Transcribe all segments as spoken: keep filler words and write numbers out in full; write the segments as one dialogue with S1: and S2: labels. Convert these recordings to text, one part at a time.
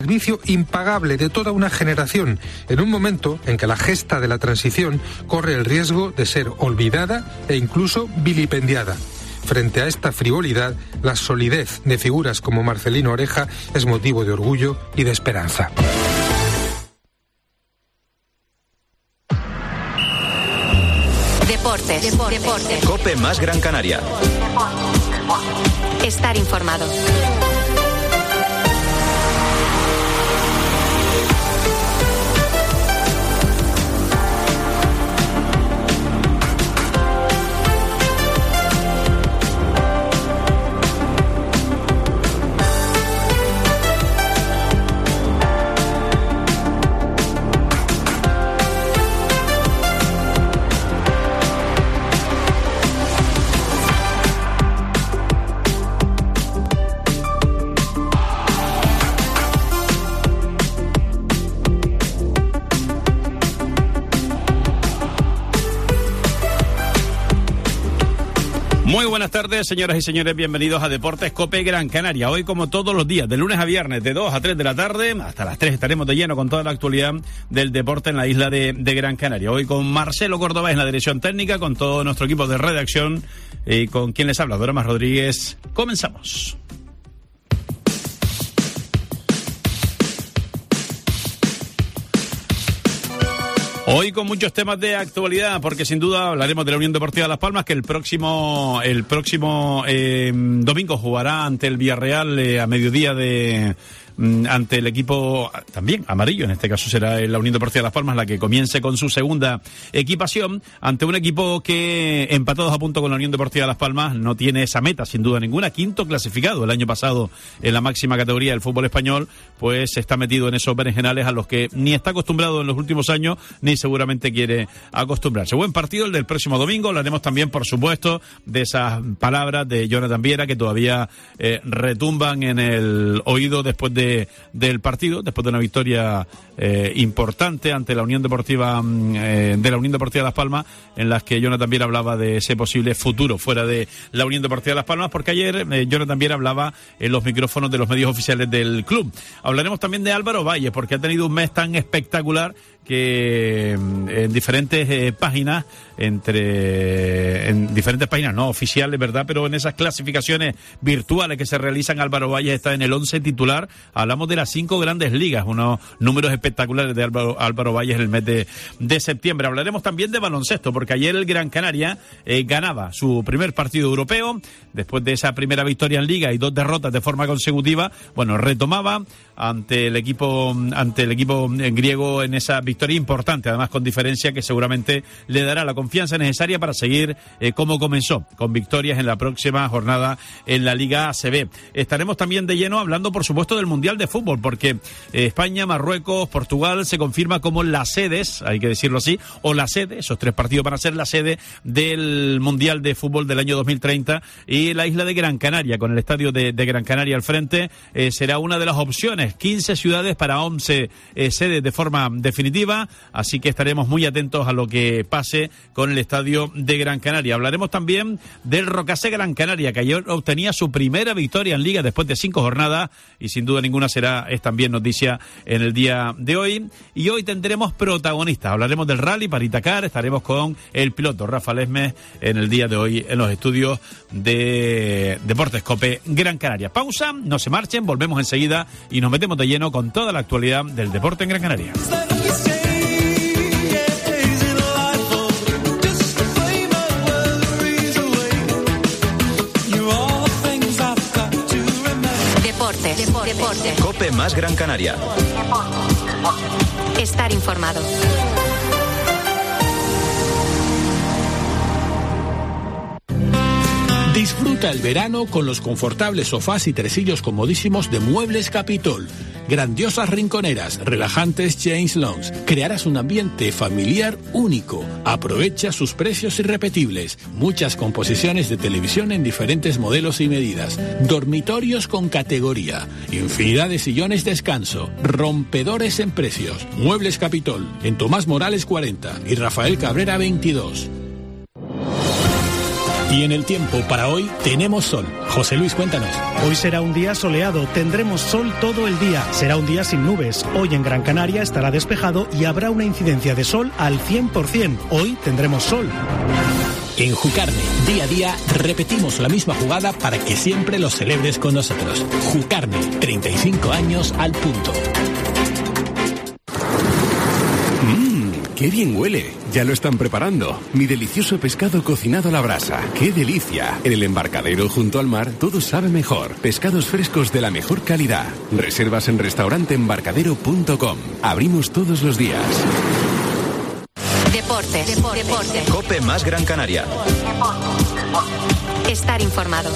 S1: servicio impagable de toda una generación, en un momento en que la gesta de la transición corre el riesgo de ser olvidada e incluso vilipendiada. Frente a esta frivolidad, la solidez de figuras como Marcelino Oreja es motivo de orgullo y de esperanza.
S2: Deportes. Deportes. Deportes.
S3: COPE más Gran Canaria.
S2: Estar informado.
S4: Muy buenas tardes, señoras y señores, bienvenidos a Deportes COPE Gran Canaria. Hoy, como todos los días, de lunes a viernes, de dos a tres de la tarde, hasta las tres estaremos de lleno con toda la actualidad del deporte en la isla de, de Gran Canaria. Hoy con Marcelo Córdoba en la dirección técnica, con todo nuestro equipo de redacción y con quien les habla, Doramas Rodríguez. Comenzamos. Hoy con muchos temas de actualidad, porque sin duda hablaremos de la Unión Deportiva Las Palmas, que el próximo el próximo eh, domingo jugará ante el Villarreal eh, a mediodía de ante el equipo también amarillo, en este caso será la Unión Deportiva Las Palmas la que comience con su segunda equipación ante un equipo que, empatados a punto con la Unión Deportiva Las Palmas, no tiene esa meta sin duda ninguna, quinto clasificado el año pasado en la máxima categoría del fútbol español, pues está metido en esos berenjenales a los que ni está acostumbrado en los últimos años ni seguramente quiere acostumbrarse. Buen partido el del próximo domingo. Hablaremos también, por supuesto, de esas palabras de Jonathan Viera que todavía eh, retumban en el oído después de del partido, después de una victoria eh, importante ante la Unión Deportiva eh, de la Unión Deportiva Las Palmas, en las que Jonathan Viera hablaba de ese posible futuro fuera de la Unión Deportiva Las Palmas, porque ayer eh, Jonathan Viera hablaba en los micrófonos de los medios oficiales del club. Hablaremos también de Álvaro Valle, porque ha tenido un mes tan espectacular que en diferentes eh, páginas, entre en diferentes páginas no oficiales, ¿verdad? Pero en esas clasificaciones virtuales que se realizan, Álvaro Valle está en el once titular. Hablamos de las cinco grandes ligas, unos números espectaculares de Álvaro, Álvaro Valle en el mes de, de septiembre. Hablaremos también de baloncesto, porque ayer el Gran Canaria eh, ganaba su primer partido europeo, después de esa primera victoria en liga y dos derrotas de forma consecutiva. Bueno, retomaba ante el equipo ante el equipo griego en esa victoria importante, además con diferencia que seguramente le dará la confianza necesaria para seguir eh, como comenzó, con victorias en la próxima jornada en la Liga A C B. Estaremos también de lleno hablando, por supuesto, del Mundial de Fútbol, porque eh, España, Marruecos, Portugal se confirma como las sedes, hay que decirlo así, o la sede, esos tres partidos van a ser la sede del Mundial de Fútbol del año dos mil treinta, y la isla de Gran Canaria, con el estadio de, de Gran Canaria al frente, eh, será una de las opciones. quince ciudades para once eh, sedes de forma definitiva, así que estaremos muy atentos a lo que pase con el estadio de Gran Canaria. Hablaremos también del Rocasé Gran Canaria, que ayer obtenía su primera victoria en Liga después de cinco jornadas, y sin duda ninguna será, es también noticia en el día de hoy. Y hoy tendremos protagonistas, hablaremos del Rally Paritacar, estaremos con el piloto Rafa Lesmes en el día de hoy en los estudios de Deportes COPE Gran Canaria. Pausa, no se marchen, volvemos enseguida y nos metemos de lleno con toda la actualidad del deporte en Gran Canaria.
S2: Deportes. Deportes. Deportes.
S3: COPE más Gran Canaria.
S2: Estar informado.
S5: Disfruta el verano con los confortables sofás y tresillos comodísimos de Muebles Capitol. Grandiosas rinconeras, relajantes James Lounge. Crearás un ambiente familiar único. Aprovecha sus precios irrepetibles. Muchas composiciones de televisión en diferentes modelos y medidas. Dormitorios con categoría. Infinidad de sillones descanso. Rompedores en precios. Muebles Capitol, en Tomás Morales cuarenta y Rafael Cabrera veintidós. Y en el tiempo para hoy tenemos sol. José Luis, cuéntanos.
S6: Hoy será un día soleado, tendremos sol todo el día. Será un día sin nubes. Hoy en Gran Canaria estará despejado y habrá una incidencia de sol al cien por ciento. Hoy tendremos sol.
S5: En Jucarne, día a día, repetimos la misma jugada para que siempre lo celebres con nosotros. Jucarne, treinta y cinco años al punto.
S7: ¡Qué bien huele! Ya lo están preparando. Mi delicioso pescado cocinado a la brasa. ¡Qué delicia! En el embarcadero junto al mar todo sabe mejor. Pescados frescos de la mejor calidad. Reservas en restaurante embarcadero punto com. Abrimos todos los días.
S2: Deportes. Deportes. Deportes.
S3: COPE más Gran Canaria.
S2: Estar informado.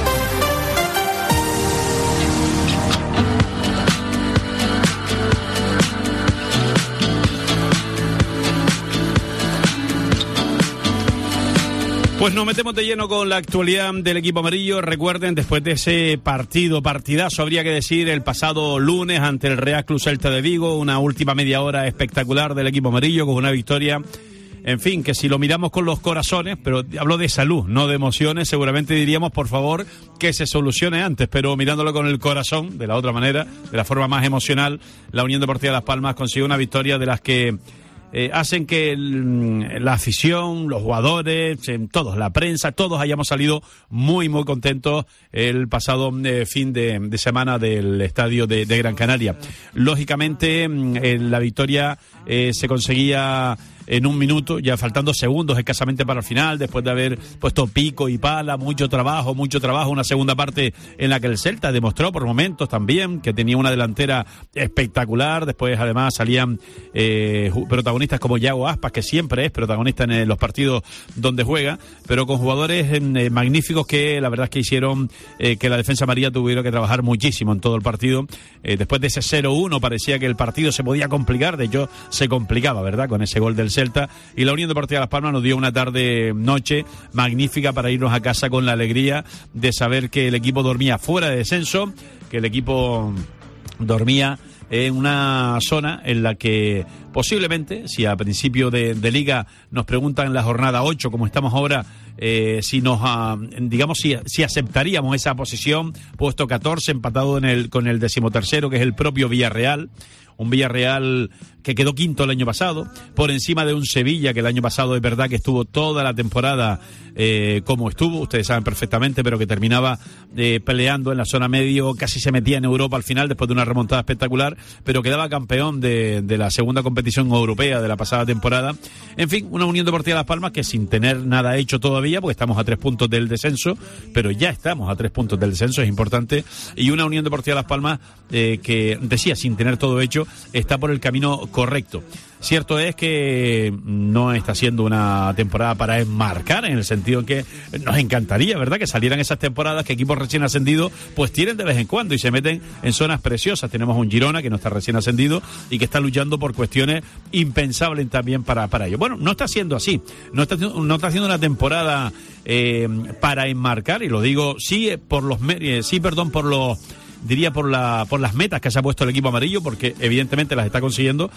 S4: Pues nos metemos de lleno con la actualidad del equipo amarillo. Recuerden, después de ese partido, partidazo, habría que decir, el pasado lunes ante el Real Club Celta de Vigo, una última media hora espectacular del equipo amarillo con una victoria, en fin, que si lo miramos con los corazones, pero hablo de salud, no de emociones, seguramente diríamos, por favor, que se solucione antes, pero mirándolo con el corazón, de la otra manera, de la forma más emocional, la Unión Deportiva Las Palmas consiguió una victoria de las que Eh, hacen que el, la afición, los jugadores, eh, todos, la prensa, todos hayamos salido muy, muy contentos el pasado eh, fin de, de semana del estadio de, de Gran Canaria. Lógicamente, eh, la victoria eh, se conseguía en un minuto, ya faltando segundos escasamente para el final, después de haber puesto pico y pala, mucho trabajo, mucho trabajo, una segunda parte en la que el Celta demostró por momentos también que tenía una delantera espectacular, después además salían eh, protagonistas como Yago Aspas, que siempre es protagonista en los partidos donde juega, pero con jugadores eh, magníficos que la verdad es que hicieron eh, que la defensa amarilla tuviera que trabajar muchísimo en todo el partido. Eh, después de ese cero uno parecía que el partido se podía complicar, de hecho se complicaba, ¿verdad?, con ese gol del Celta, y la Unión Deportiva Las Palmas nos dio una tarde noche magnífica para irnos a casa con la alegría de saber que el equipo dormía fuera de descenso, que el equipo dormía en una zona en la que posiblemente, si a principio de, de liga nos preguntan en la jornada ocho, como estamos ahora, eh, si nos, uh, digamos, si, si aceptaríamos esa posición, puesto catorce, empatado en el, con el decimotercero, que es el propio Villarreal. Un Villarreal que quedó quinto el año pasado, por encima de un Sevilla que el año pasado es verdad que estuvo toda la temporada eh, como estuvo, ustedes saben perfectamente, pero que terminaba eh, peleando en la zona medio, casi se metía en Europa al final después de una remontada espectacular, pero quedaba campeón de, de la segunda competición europea de la pasada temporada. En fin, una Unión Deportiva Las Palmas que sin tener nada hecho todavía, porque estamos a tres puntos del descenso, pero ya estamos a tres puntos del descenso, es importante, y una Unión Deportiva Las Palmas eh, que decía, sin tener todo hecho, está por el camino correcto. Cierto es que no está siendo una temporada para enmarcar, en el sentido en que nos encantaría, ¿verdad?, que salieran esas temporadas que equipos recién ascendidos pues tienen de vez en cuando y se meten en zonas preciosas. Tenemos un Girona que no está recién ascendido y que está luchando por cuestiones impensables también para, para ello. Bueno, no está siendo así, no está, no está haciendo una temporada eh, para enmarcar, y lo digo sí por los eh, sí, perdón, por los diría por la por las metas que se ha puesto el equipo amarillo, porque evidentemente las está consiguiendo,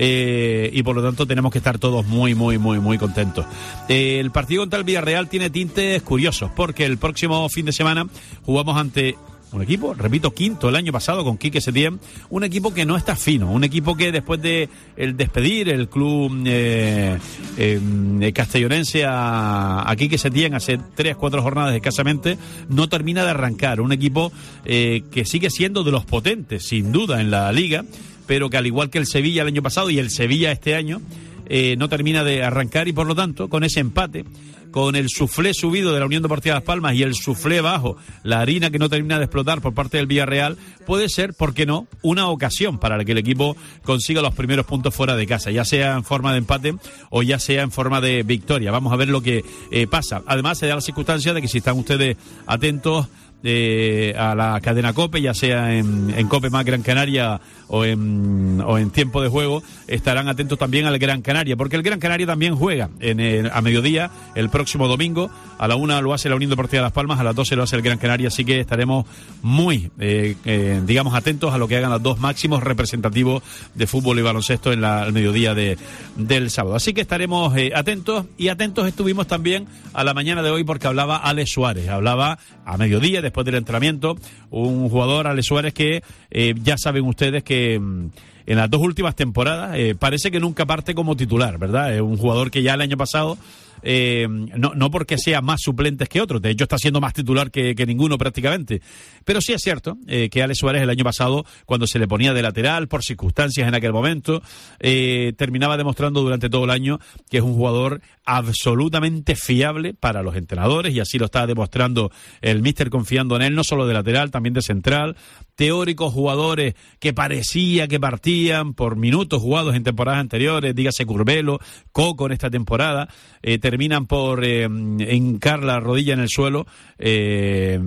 S4: eh, y por lo tanto tenemos que estar todos muy, muy, muy, muy contentos. Eh, el partido contra el Villarreal tiene tintes curiosos, porque el próximo fin de semana jugamos ante un equipo, repito, quinto el año pasado con Quique Setién, un equipo que no está fino, un equipo que después de el despedir el club eh, eh, castellonense a, a Quique Setién hace tres, cuatro jornadas escasamente, no termina de arrancar, un equipo eh, que sigue siendo de los potentes, sin duda, en la liga, pero que al igual que el Sevilla el año pasado y el Sevilla este año, eh, no termina de arrancar, y por lo tanto, con ese empate, con el suflé subido de la Unión Deportiva Las Palmas y el suflé bajo, la harina que no termina de explotar por parte del Villarreal, puede ser, ¿por qué no?, una ocasión para que el equipo consiga los primeros puntos fuera de casa, ya sea en forma de empate o ya sea en forma de victoria. Vamos a ver lo que eh, pasa. Además, se da la circunstancia de que, si están ustedes atentos eh, a la cadena COPE, ya sea en, en COPE más Gran Canaria o en, o en tiempo de juego, estarán atentos también al Gran Canaria, porque el Gran Canaria también juega en el, a mediodía el próximo domingo. A la una lo hace la Unión Deportiva Las Palmas, a las doce lo hace el Gran Canaria, así que estaremos muy, eh, eh, digamos, atentos a lo que hagan los dos máximos representativos de fútbol y baloncesto en la, al mediodía de, del sábado. Así que estaremos eh, atentos, y atentos estuvimos también a la mañana de hoy porque hablaba Alex Suárez, hablaba a mediodía, después del entrenamiento, un jugador, Alex Suárez, que eh, ya saben ustedes que mm, en las dos últimas temporadas eh, parece que nunca parte como titular, ¿verdad? Es un jugador que ya el año pasado, eh, no, no porque sea más suplentes que otros, de hecho está siendo más titular que, que ninguno prácticamente, pero sí es cierto eh, que Alex Suárez el año pasado, cuando se le ponía de lateral por circunstancias en aquel momento, eh, terminaba demostrando durante todo el año que es un jugador absolutamente fiable para los entrenadores, y así lo está demostrando el míster confiando en él, no solo de lateral, también de central. Teóricos jugadores que parecía que partían por minutos jugados en temporadas anteriores, dígase Curbelo, Coco en esta temporada, eh, terminan por eh, hincar la rodilla en el suelo, eh,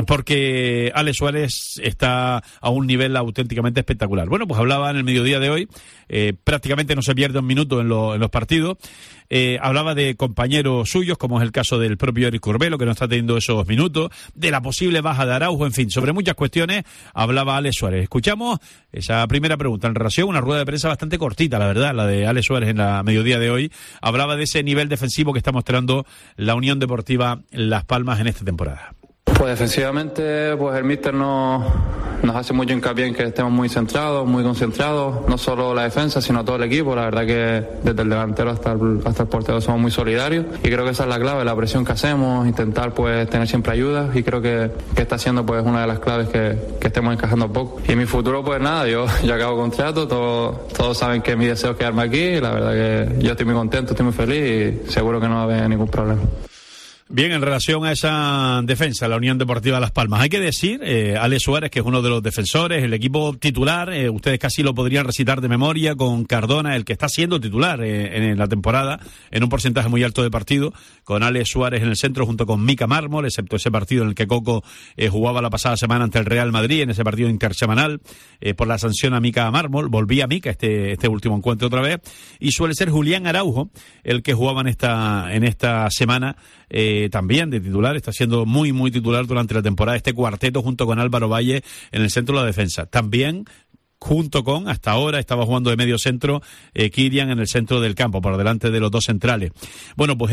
S4: porque Alex Suárez está a un nivel auténticamente espectacular. Bueno, pues hablaba en el mediodía de hoy, eh, prácticamente no se pierde un minuto en, lo, en los partidos. Eh, hablaba de compañeros suyos, como es el caso del propio Eric Curbelo, que no está teniendo esos minutos, de la posible baja de Araujo, en fin, sobre muchas cuestiones hablaba Alex Suárez. Escuchamos esa primera pregunta en relación a una rueda de prensa bastante cortita, la verdad, la de Alex Suárez en la mediodía de hoy. Hablaba de ese nivel defensivo que está mostrando la Unión Deportiva Las Palmas en esta temporada.
S8: Pues defensivamente, pues el míster nos, nos hace mucho hincapié en que estemos muy centrados, muy concentrados, no solo la defensa, sino todo el equipo. La verdad que desde el delantero hasta el, hasta el portero somos muy solidarios, y creo que esa es la clave, la presión que hacemos, intentar pues tener siempre ayuda, y creo que, que está siendo pues una de las claves que, que estemos encajando poco. Y en mi futuro pues nada, yo ya acabo contrato, todo, todos saben que mi deseo es quedarme aquí, y la verdad que yo estoy muy contento, estoy muy feliz, y seguro que no va a haber ningún problema.
S4: Bien, en relación a esa defensa, la Unión Deportiva Las Palmas, hay que decir, eh, Alex Suárez, que es uno de los defensores, el equipo titular, eh, ustedes casi lo podrían recitar de memoria, con Cardona, el que está siendo titular eh, en la temporada, en un porcentaje muy alto de partido, con Alex Suárez en el centro junto con Mika Mármol, excepto ese partido en el que Coco eh, jugaba la pasada semana ante el Real Madrid, en ese partido intersemanal, eh, por la sanción a Mika Mármol, volvía Mika este, este último encuentro otra vez, y suele ser Julián Araujo, el que jugaba en esta, en esta semana, Eh, también de titular, está siendo muy muy titular durante la temporada este cuarteto junto con Álvaro Valle en el centro de la defensa. También junto con, hasta ahora estaba jugando de medio centro, eh, Kirian en el centro del campo, por delante de los dos centrales. Bueno, pues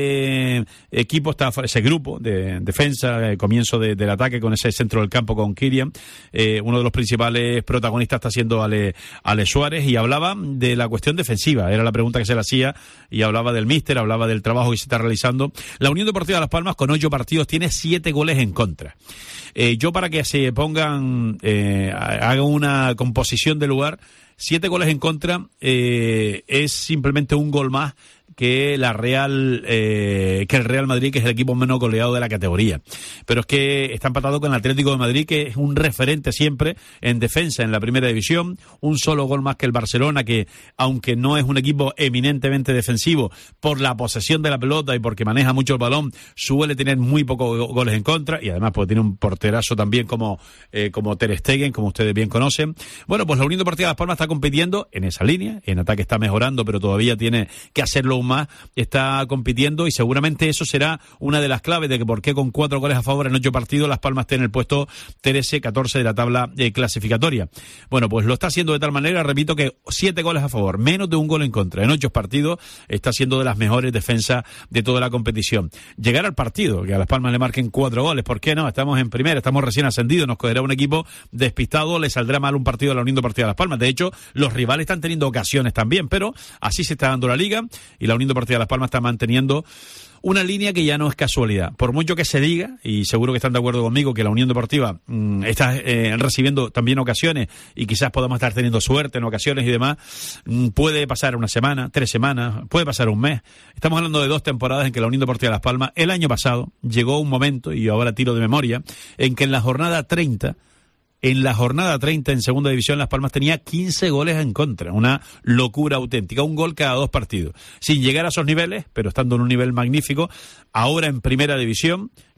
S4: ese equipo está, ese grupo de defensa, eh, comienzo de, del ataque con ese centro del campo con Kirian, eh, uno de los principales protagonistas está siendo Ale, Ale Suárez, y hablaba de la cuestión defensiva, era la pregunta que se le hacía, y hablaba del míster, hablaba del trabajo que se está realizando. La Unión Deportiva Las Palmas, con ocho partidos, tiene siete goles en contra. Eh, yo, para que se pongan, eh, hagan una composición de lugar, siete goles en contra eh, es simplemente un gol más que la Real eh, que el Real Madrid, que es el equipo menos goleado de la categoría. Pero es que está empatado con el Atlético de Madrid, que es un referente siempre en defensa en la primera división, un solo gol más que el Barcelona, que aunque no es un equipo eminentemente defensivo, por la posesión de la pelota y porque maneja mucho el balón, suele tener muy pocos goles en contra, y además pues tiene un porterazo también como, eh, como Ter Stegen, como ustedes bien conocen. Bueno, pues la Unión Deportiva Las Palmas está compitiendo en esa línea, en ataque está mejorando, pero todavía tiene que hacerlo más, está compitiendo, y seguramente eso será una de las claves de que por qué con cuatro goles a favor en ocho partidos Las Palmas tiene el puesto trece catorce de la tabla eh, clasificatoria. Bueno, pues lo está haciendo de tal manera, repito, que siete goles a favor, menos de un gol en contra en ocho partidos, está siendo de las mejores defensas de toda la competición. Llegar al partido, que a Las Palmas le marquen cuatro goles, ¿por qué no? Estamos en primera, estamos recién ascendidos, nos cogerá un equipo despistado, le saldrá mal un partido a la Unión Deportiva Las Palmas. De hecho, los rivales están teniendo ocasiones también, pero así se está dando la liga, y la Unión Deportiva Las Palmas está manteniendo una línea que ya no es casualidad. Por mucho que se diga, y seguro que están de acuerdo conmigo, que la Unión Deportiva mmm, está eh, recibiendo también ocasiones, y quizás podamos estar teniendo suerte en ocasiones y demás, mmm, puede pasar una semana, tres semanas, puede pasar un mes. Estamos hablando de dos temporadas en que la Unión Deportiva Las Palmas, el año pasado, llegó un momento, y ahora tiro de memoria, en que en la jornada treinta, En la jornada treinta en segunda división, Las Palmas tenía quince goles en contra. Una locura auténtica. Un gol cada dos partidos. Sin llegar a esos niveles, pero estando en un nivel magnífico, ahora en primera división,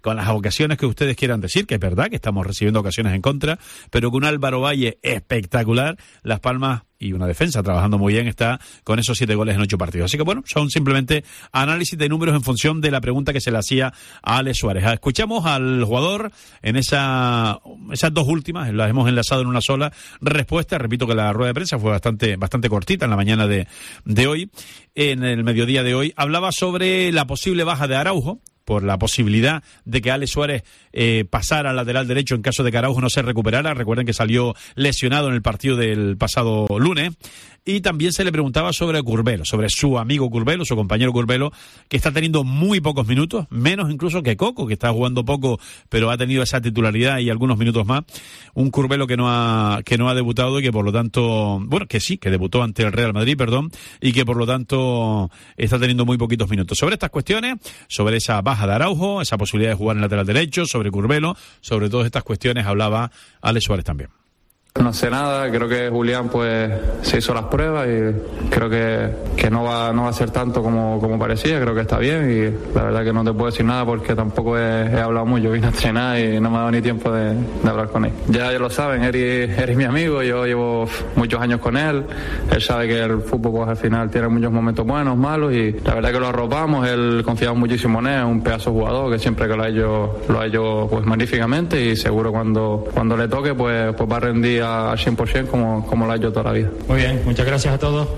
S4: con las ocasiones que ustedes quieran decir, que es verdad que estamos recibiendo ocasiones en contra, pero con un Álvaro Valle espectacular, Las Palmas y una defensa trabajando muy bien está con esos siete goles en ocho partidos. Así que bueno, son simplemente análisis de números en función de la pregunta que se le hacía a Alex Suárez. Escuchamos al jugador en esa esas dos últimas, las hemos enlazado en una sola respuesta. Repito que la rueda de prensa fue bastante bastante cortita en la mañana de, de hoy, en el mediodía de hoy. Hablaba sobre la posible baja de Araujo, por la posibilidad de que Alex Suárez eh, pasara al lateral derecho en caso de que Araujo no se recuperara. Recuerden que salió lesionado en el partido del pasado lunes. Y también se le preguntaba sobre Curbelo, sobre su amigo Curbelo, su compañero Curbelo, que está teniendo muy pocos minutos, menos incluso que Coco, que está jugando poco, pero ha tenido esa titularidad y algunos minutos más. Un Curbelo que no ha que no ha debutado y que por lo tanto, bueno, que sí, que debutó ante el Real Madrid, perdón, y que por lo tanto está teniendo muy poquitos minutos. Sobre estas cuestiones, sobre esa baja de Araujo, esa posibilidad de jugar en lateral derecho, sobre Curbelo, sobre todas estas cuestiones hablaba Alex Suárez también.
S8: No sé nada, creo que Julián pues se hizo las pruebas y creo que, que no va no va a ser tanto como, como parecía, creo que está bien y la verdad que no te puedo decir nada porque tampoco he, he hablado mucho, vine a entrenar y no me ha dado ni tiempo de, de hablar con él. Ya ellos lo saben, Eri, Eri es mi amigo, yo llevo muchos años con él, él sabe que el fútbol pues al final tiene muchos momentos buenos, malos y la verdad que lo arropamos, él confiaba muchísimo en él, es un pedazo de jugador que siempre que lo ha hecho, lo ha hecho pues magníficamente y seguro cuando, cuando le toque pues, pues va a rendir al cien por ciento como, como lo ha hecho toda la vida.
S9: Muy bien, muchas gracias a todos.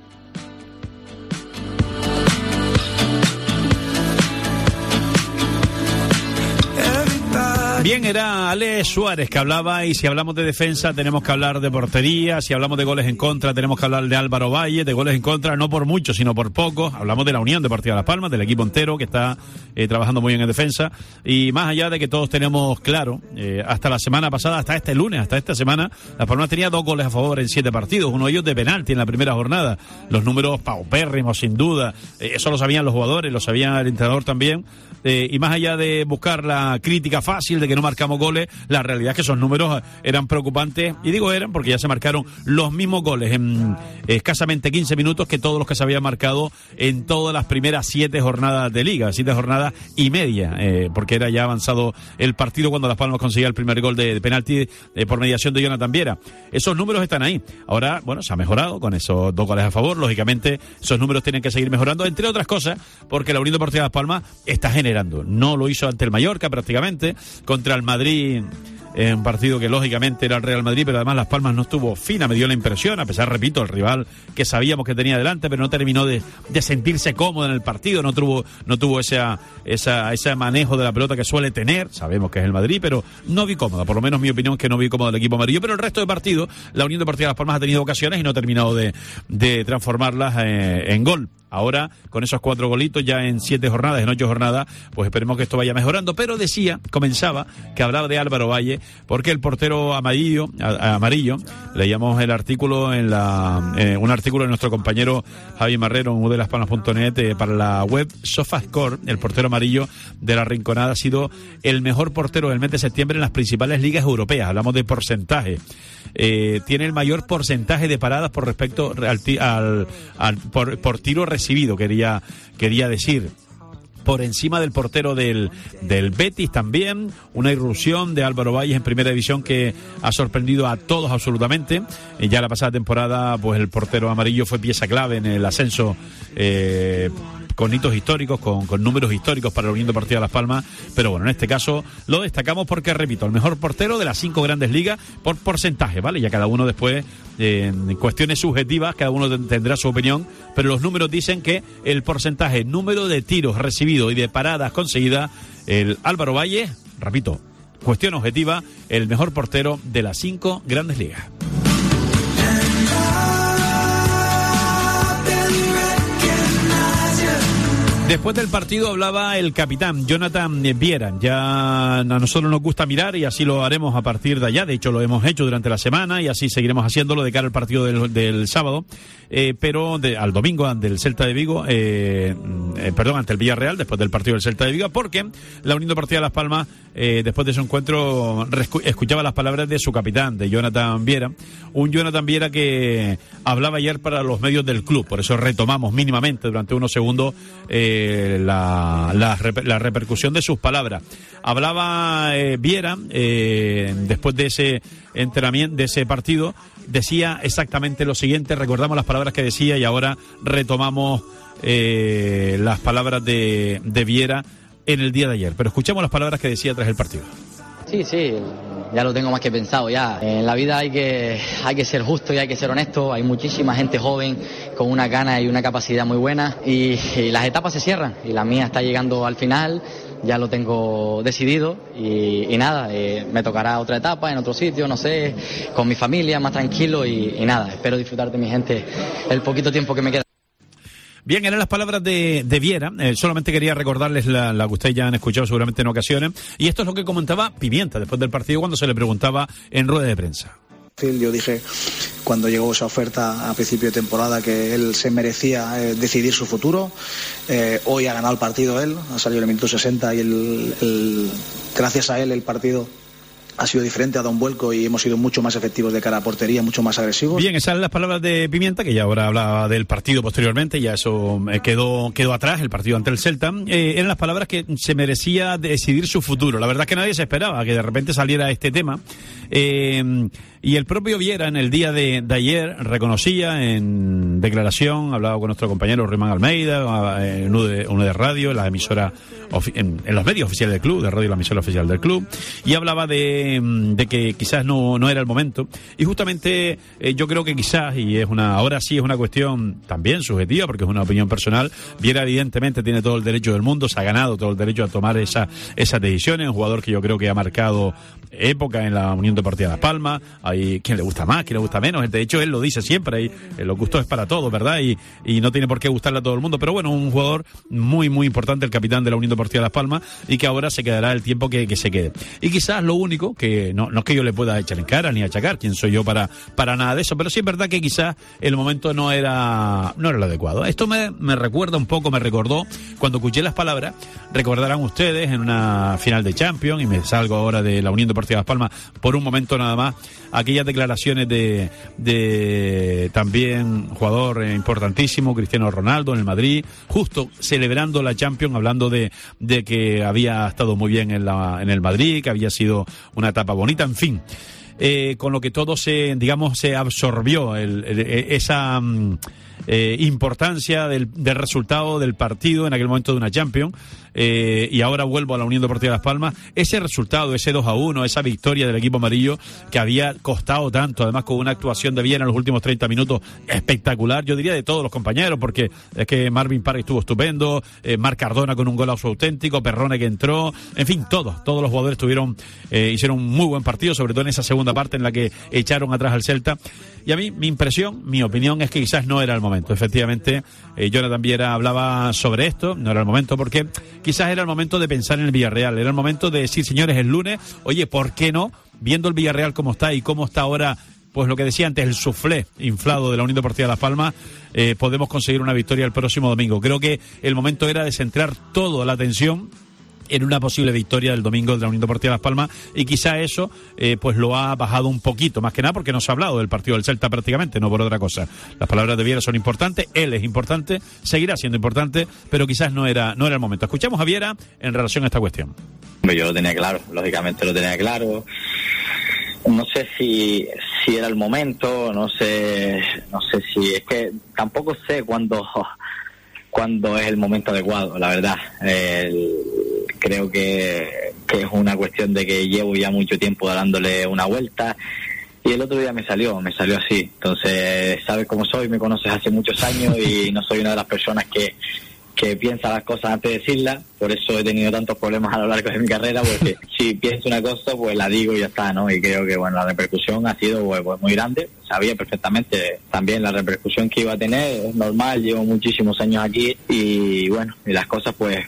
S4: Bien, era Alex Suárez que hablaba, y si hablamos de defensa tenemos que hablar de portería, si hablamos de goles en contra tenemos que hablar de Álvaro Valle, de goles en contra no por mucho sino por poco. Hablamos de la Unión Deportiva Las Palmas, del equipo entero que está eh, trabajando muy bien en defensa, y más allá de que todos tenemos claro, eh, hasta la semana pasada, hasta este lunes, hasta esta semana, Las Palmas tenía dos goles a favor en siete partidos, uno de ellos de penalti en la primera jornada, los números paupérrimos sin duda, eh, eso lo sabían los jugadores, lo sabía el entrenador también, eh, y más allá de buscar la crítica fácil de que no marcamos goles, la realidad es que esos números eran preocupantes, y digo eran porque ya se marcaron los mismos goles en escasamente quince minutos que todos los que se habían marcado en todas las primeras siete jornadas de liga, siete jornadas y media, eh, porque era ya avanzado el partido cuando Las Palmas conseguía el primer gol de, de penalti eh, por mediación de Jonathan Viera. Esos números están ahí. Ahora, bueno, se ha mejorado con esos dos goles a favor, lógicamente esos números tienen que seguir mejorando, entre otras cosas, porque la Unión Deportiva Las Palmas está generando. No lo hizo ante el Mallorca prácticamente, contra el Madrid, en un partido que lógicamente era el Real Madrid, pero además Las Palmas no estuvo fina, me dio la impresión, a pesar, repito, el rival que sabíamos que tenía delante, pero no terminó de, de sentirse cómodo en el partido, no tuvo no tuvo esa, esa ese manejo de la pelota que suele tener, sabemos que es el Madrid, pero no vi cómoda, por lo menos mi opinión es que no vi cómodo el equipo amarillo, pero el resto de partidos, la Unión Deportiva Las Palmas ha tenido ocasiones y no ha terminado de, de transformarlas eh, en gol. Ahora, con esos cuatro golitos ya en siete jornadas, en ocho jornadas, pues esperemos que esto vaya mejorando. Pero decía, comenzaba, que hablaba de Álvaro Valle, porque el portero amarillo, a, a amarillo, leíamos el artículo en la, eh, un artículo de nuestro compañero Javi Marrero en u de las palmas punto net eh, para la web SofaScore. El portero amarillo de la Rinconada ha sido el mejor portero del mes de septiembre en las principales ligas europeas. Hablamos de porcentaje. Eh, tiene el mayor porcentaje de paradas por respecto al, al, al por, por tiro recibido, quería quería decir. Por encima del portero del, del Betis también, una irrupción de Álvaro Valles en primera división que ha sorprendido a todos absolutamente. Eh, ya la pasada temporada, pues el portero amarillo fue pieza clave en el ascenso, eh, con hitos históricos, con, con números históricos para la Unión Deportiva Las Palmas, pero bueno, en este caso lo destacamos porque, repito, el mejor portero de las cinco grandes ligas por porcentaje, ¿vale? Ya cada uno después, eh, en cuestiones subjetivas, cada uno tendrá su opinión, pero los números dicen que el porcentaje, número de tiros recibidos y de paradas conseguidas, el Álvaro Valle, repito, cuestión objetiva, el mejor portero de las cinco grandes ligas. Después del partido hablaba el capitán Jonathan Viera. Ya a nosotros nos gusta mirar y así lo haremos a partir de allá. De hecho, lo hemos hecho durante la semana y así seguiremos haciéndolo de cara al partido del, del sábado. Eh, pero de, al domingo ante el Celta de Vigo, eh, eh, perdón, ante el Villarreal, después del partido del Celta de Vigo, porque la Unión Deportiva Las Palmas, eh, después de su encuentro, escuchaba las palabras de su capitán, de Jonathan Viera. Un Jonathan Viera que hablaba ayer para los medios del club, por eso retomamos mínimamente durante unos segundos eh, la, la, la repercusión de sus palabras. Hablaba eh, Viera, eh, después de ese entrenamiento, de ese partido, decía exactamente lo siguiente, recordamos las palabras que decía y ahora retomamos eh, las palabras de, de Viera en el día de ayer, pero escuchamos las palabras que decía tras el partido.
S9: Sí, sí, ya lo tengo más que pensado ya. En la vida hay que, hay que ser justo y hay que ser honesto. Hay muchísima gente joven con una gana y una capacidad muy buena y, y las etapas se cierran y la mía está llegando al final. Ya lo tengo decidido y, y nada, eh, me tocará otra etapa en otro sitio, no sé, con mi familia, más tranquilo y, y nada, espero disfrutar de mi gente el poquito tiempo que me queda.
S4: Bien, eran las palabras de, de Viera, eh, solamente quería recordarles la, la que ustedes ya han escuchado seguramente en ocasiones, y esto es lo que comentaba Pimienta después del partido cuando se le preguntaba en rueda de prensa.
S10: Yo dije cuando llegó esa oferta a principio de temporada que él se merecía eh, decidir su futuro. Eh, hoy ha ganado el partido él, ha salido en el minuto sesenta y el, el, gracias a él el partido ha sido diferente, ha dado un vuelco y hemos sido mucho más efectivos de cara a portería, mucho más agresivos.
S4: Bien, esas son las palabras de Pimienta, que ya ahora hablaba del partido posteriormente, ya eso quedó quedó atrás, el partido ante el Celta. Eh, eran las palabras que se merecía decidir su futuro. La verdad es que nadie se esperaba que de repente saliera este tema. Eh, y el propio Viera en el día de, de ayer reconocía en declaración, hablaba con nuestro compañero Román Almeida, en uno de, uno de radio, en la emisora, en, en los medios oficiales del club, de radio y la emisora oficial del club, y hablaba de, de que quizás no, no era el momento. Y justamente eh, yo creo que quizás, y es una, ahora sí es una cuestión también subjetiva, porque es una opinión personal, Viera evidentemente tiene todo el derecho del mundo, se ha ganado todo el derecho a tomar esa, esas decisiones, un jugador que yo creo que ha marcado época en la Unión Deportiva Las Palmas. Hay quien le gusta más, quien le gusta menos, de hecho él lo dice siempre, y los gustos es para todos, ¿verdad? Y, y no tiene por qué gustarle a todo el mundo, pero bueno, un jugador muy muy importante, el capitán de la Unión Deportiva Las Palmas, y que ahora se quedará el tiempo que, que se quede. Y quizás lo único, que no, no es que yo le pueda echar en cara ni achacar, quién soy yo para, para nada de eso, pero sí es verdad que quizás el momento no era no era lo adecuado. Esto me, me recuerda un poco, me recordó, cuando escuché las palabras, recordarán ustedes en una final de Champions, y me salgo ahora de la Unión Deportiva Las Palmas por un momento nada más, aquellas declaraciones de, de también jugador importantísimo, Cristiano Ronaldo en el Madrid, justo celebrando la Champions, hablando de, de que había estado muy bien en, la, en el Madrid, que había sido una etapa bonita, en fin. Eh, con lo que todo se, digamos, se absorbió el, el, esa eh, importancia del, del resultado del partido en aquel momento de una Champions. Eh, y ahora vuelvo a la Unión Deportiva Las Palmas, ese resultado, ese dos a uno, esa victoria del equipo amarillo que había costado tanto, además con una actuación de Viera en los últimos treinta minutos espectacular, yo diría de todos los compañeros, porque es que Marvin Park estuvo estupendo, eh, Marc Cardona con un gol auténtico, Perrone que entró, en fin, todos, todos los jugadores tuvieron, eh, hicieron un muy buen partido, sobre todo en esa segunda parte en la que echaron atrás al Celta. Y a mí, mi impresión, mi opinión es que quizás no era el momento. Efectivamente, eh, Jonathan Viera hablaba sobre esto, no era el momento, porque quizás era el momento de pensar en el Villarreal, era el momento de decir, señores, el lunes, oye, ¿por qué no? Viendo el Villarreal cómo está y cómo está ahora, pues lo que decía antes, el suflé inflado de la Unión Deportiva Las Palmas, eh, podemos conseguir una victoria el próximo domingo. Creo que el momento era de centrar toda la atención en una posible victoria del domingo de la Unión Deportiva Las Palmas, y quizá eso eh, pues lo ha bajado un poquito, más que nada porque no se ha hablado del partido del Celta prácticamente, no por otra cosa. Las palabras de Viera son importantes, él es importante, seguirá siendo importante, pero quizás no era no era el momento. Escuchamos a Viera en relación a esta cuestión.
S11: Yo lo tenía claro, lógicamente lo tenía claro. No sé si si era el momento, no sé no sé si es que tampoco sé cuándo cuándo es el momento adecuado, la verdad. El, creo que, que es una cuestión de que llevo ya mucho tiempo dándole una vuelta, y el otro día me salió, me salió así. Entonces, sabes cómo soy, me conoces hace muchos años y no soy una de las personas que, que piensa las cosas antes de decirlas. Por eso he tenido tantos problemas a lo largo de mi carrera, porque si pienso una cosa, pues la digo y ya está, ¿no? Y creo que, bueno, la repercusión ha sido pues, pues, muy grande. Sabía perfectamente también la repercusión que iba a tener, es normal, llevo muchísimos años aquí y, bueno, y las cosas pues pues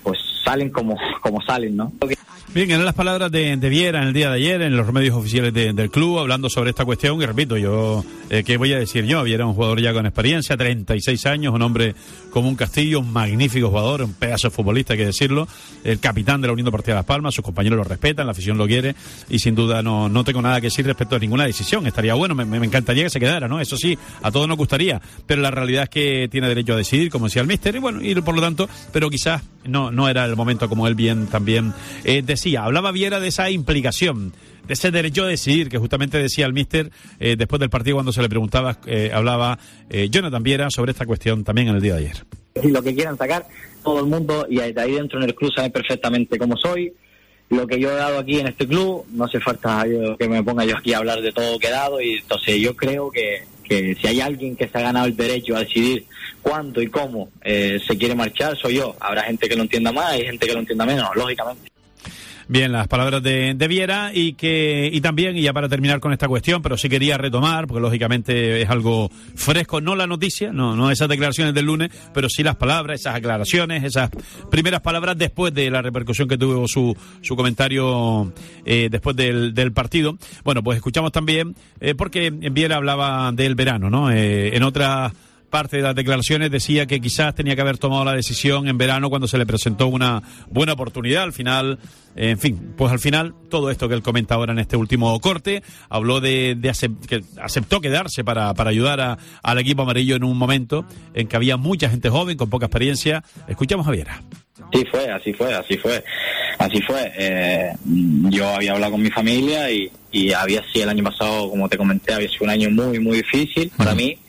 S11: salen como, como salen, ¿no?
S4: Bien, eran las palabras de, de Viera en el día de ayer en los medios oficiales de, del club, hablando sobre esta cuestión. Y repito, yo, eh, ¿qué voy a decir yo? Viera es un jugador ya con experiencia, treinta y seis años, un hombre como un castillo, un magnífico jugador, un pedazo de futbolista, hay que decirlo, el capitán de la Unión Deportiva Las Palmas, sus compañeros lo respetan, la afición lo quiere, y sin duda no, no tengo nada que decir respecto a ninguna decisión. Estaría bueno, me, me encantaría que se quedara, ¿no? Eso sí, a todos nos gustaría, pero la realidad es que tiene derecho a decidir, como decía el míster, y bueno, y por lo tanto, pero quizás no, no era el momento, como él bien también eh, decía. Hablaba Viera de esa implicación, de ese derecho a decidir, que justamente decía el míster eh, después del partido cuando se le preguntaba, eh, hablaba eh, Jonathan Viera sobre esta cuestión también en el día de ayer.
S11: Si lo que quieran sacar, todo el mundo, y ahí dentro en el club saben perfectamente cómo soy, lo que yo he dado aquí en este club, no hace falta yo, que me ponga yo aquí a hablar de todo lo que he dado, y entonces yo creo que, que si hay alguien que se ha ganado el derecho a decidir cuándo y cómo eh, se quiere marchar, soy yo. Habrá gente que lo entienda más y gente que lo entienda menos, lógicamente.
S4: Bien, las palabras de, de Viera y que y también, y ya para terminar con esta cuestión, pero sí quería retomar, porque lógicamente es algo fresco, no la noticia, no no esas declaraciones del lunes, pero sí las palabras, esas aclaraciones, esas primeras palabras después de la repercusión que tuvo su su comentario eh, después del, del partido. Bueno, pues escuchamos también, eh, porque Viera hablaba del verano, ¿no? Eh, en otra parte de las declaraciones decía que quizás tenía que haber tomado la decisión en verano cuando se le presentó una buena oportunidad. Al final, eh, en fin, pues al final todo esto que él comenta ahora en este último corte, habló de, de acept, que aceptó quedarse para, para ayudar a, al equipo amarillo en un momento en que había mucha gente joven con poca experiencia. Escuchamos a Viera.
S11: Sí, fue, así fue, así fue, así fue. Eh, yo había hablado con mi familia y, y había sido el año pasado, como te comenté, había sido un año muy, muy difícil para uh-huh. mí.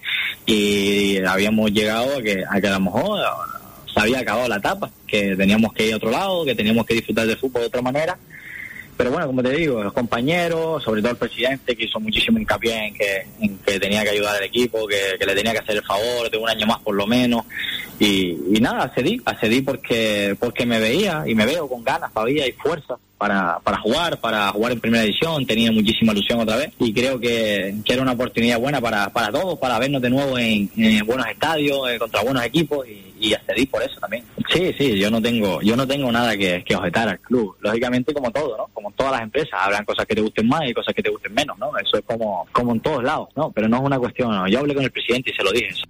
S11: Y habíamos llegado a que, a que a lo mejor se había acabado la etapa, que teníamos que ir a otro lado, que teníamos que disfrutar del fútbol de otra manera. Pero bueno, como te digo, los compañeros, sobre todo el presidente, que hizo muchísimo hincapié en que, en que tenía que ayudar al equipo, que, que le tenía que hacer el favor de un año más por lo menos. Y, y nada, accedí, accedí porque porque me veía y me veo con ganas todavía y fuerza para para jugar, para jugar en primera división. Tenía muchísima ilusión otra vez y creo que, que era una oportunidad buena para para todos, para vernos de nuevo en, en buenos estadios, eh, contra buenos equipos, y, y accedí por eso también. Sí, sí, yo no tengo yo no tengo nada que, que objetar al club. Lógicamente, como todo, ¿no? Como en todas las empresas, habrán cosas que te gusten más y cosas que te gusten menos, ¿no? Eso es como como en todos lados, ¿no? Pero no es una cuestión, ¿no? Yo hablé con el presidente y se lo dije eso.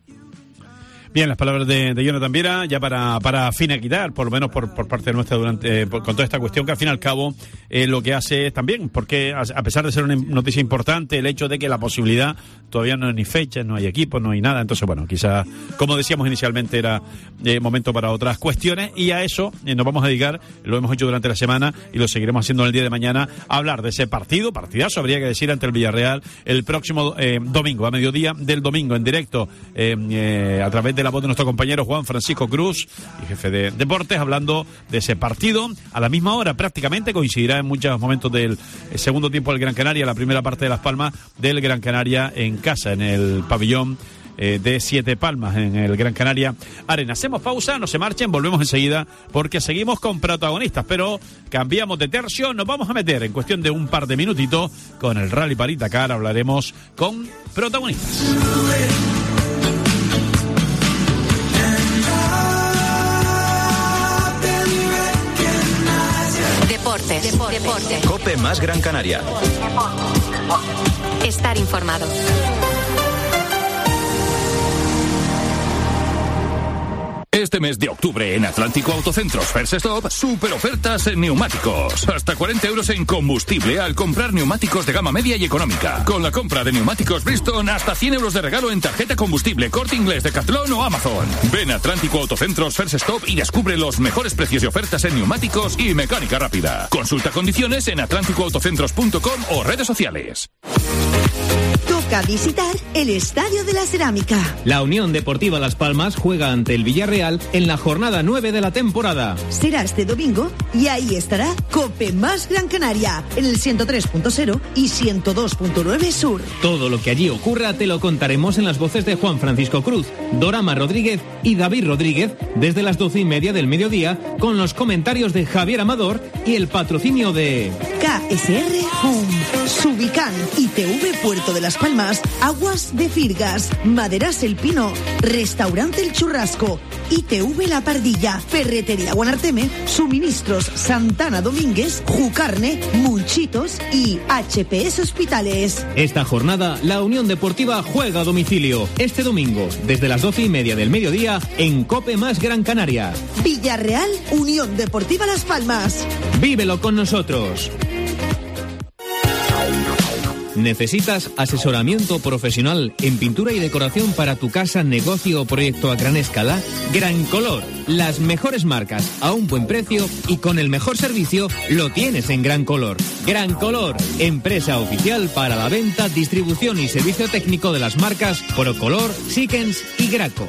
S4: Bien, las palabras de, de Jonathan Viera, ya para, para finiquitar, por lo menos por, por parte nuestra, durante eh, por, con toda esta cuestión, que al fin y al cabo eh, lo que hace es también, porque a, a pesar de ser una noticia importante, el hecho de que la posibilidad todavía no hay ni fecha, no hay equipo, no hay nada, entonces bueno, quizás, como decíamos inicialmente, era eh, momento para otras cuestiones, y a eso eh, nos vamos a dedicar, lo hemos hecho durante la semana y lo seguiremos haciendo en el día de mañana, a hablar de ese partido, partidazo, habría que decir, ante el Villarreal, el próximo eh, domingo, a mediodía del domingo, en directo, eh, eh, a través de la voz de nuestro compañero Juan Francisco Cruz, y jefe de deportes, hablando de ese partido a la misma hora, prácticamente coincidirá en muchos momentos del segundo tiempo del Gran Canaria, la primera parte de Las Palmas del Gran Canaria en casa, en el pabellón eh, de Siete Palmas, en el Gran Canaria Arena. Hacemos pausa, no se marchen, volvemos enseguida porque seguimos con protagonistas, pero cambiamos de tercio, nos vamos a meter en cuestión de un par de minutitos con el Rally París Dakar, hablaremos con protagonistas.
S2: Deportes. Deportes. Deportes.
S3: COPE más Gran Canaria.
S2: Estar informado.
S12: Este mes de octubre en Atlántico Autocentros First Stop, super ofertas en neumáticos. Hasta cuarenta euros en combustible al comprar neumáticos de gama media y económica. Con la compra de neumáticos Bridgestone, hasta cien euros de regalo en tarjeta combustible, Corte Inglés, Decathlon o Amazon. Ven a Atlántico Autocentros First Stop y descubre los mejores precios y ofertas en neumáticos y mecánica rápida. Consulta condiciones en atlántico autocentros punto com o redes sociales.
S13: Toca visitar el Estadio de la Cerámica.
S14: La Unión Deportiva Las Palmas juega ante el Villarreal en la jornada nueve de la temporada.
S13: Será este domingo y ahí estará COPE más Gran Canaria en el ciento tres punto cero y ciento dos punto nueve Sur.
S14: Todo lo que allí ocurra te lo contaremos en las voces de Juan Francisco Cruz, Dorama Rodríguez y David Rodríguez desde las doce y media del mediodía, con los comentarios de Javier Amador y el patrocinio de
S13: K S R Home, Subican y T V Puerto de Las Palmas. Palmas, Aguas de Firgas, Maderas El Pino, Restaurante El Churrasco, I T V La Pardilla, Ferretería Guanarteme, Suministros Santana Domínguez, Jucarne, Munchitos y H P S Hospitales.
S14: Esta jornada, la Unión Deportiva juega a domicilio. Este domingo, desde las doce y media del mediodía, en Cope Más Gran Canaria.
S13: Villarreal, Unión Deportiva Las Palmas.
S14: Vívelo con nosotros. ¿Necesitas asesoramiento profesional en pintura y decoración para tu casa, negocio o proyecto a gran escala? Gran Color, las mejores marcas a un buen precio y con el mejor servicio lo tienes en Gran Color. Gran Color, empresa oficial para la venta, distribución y servicio técnico de las marcas Procolor, Sickens y Graco.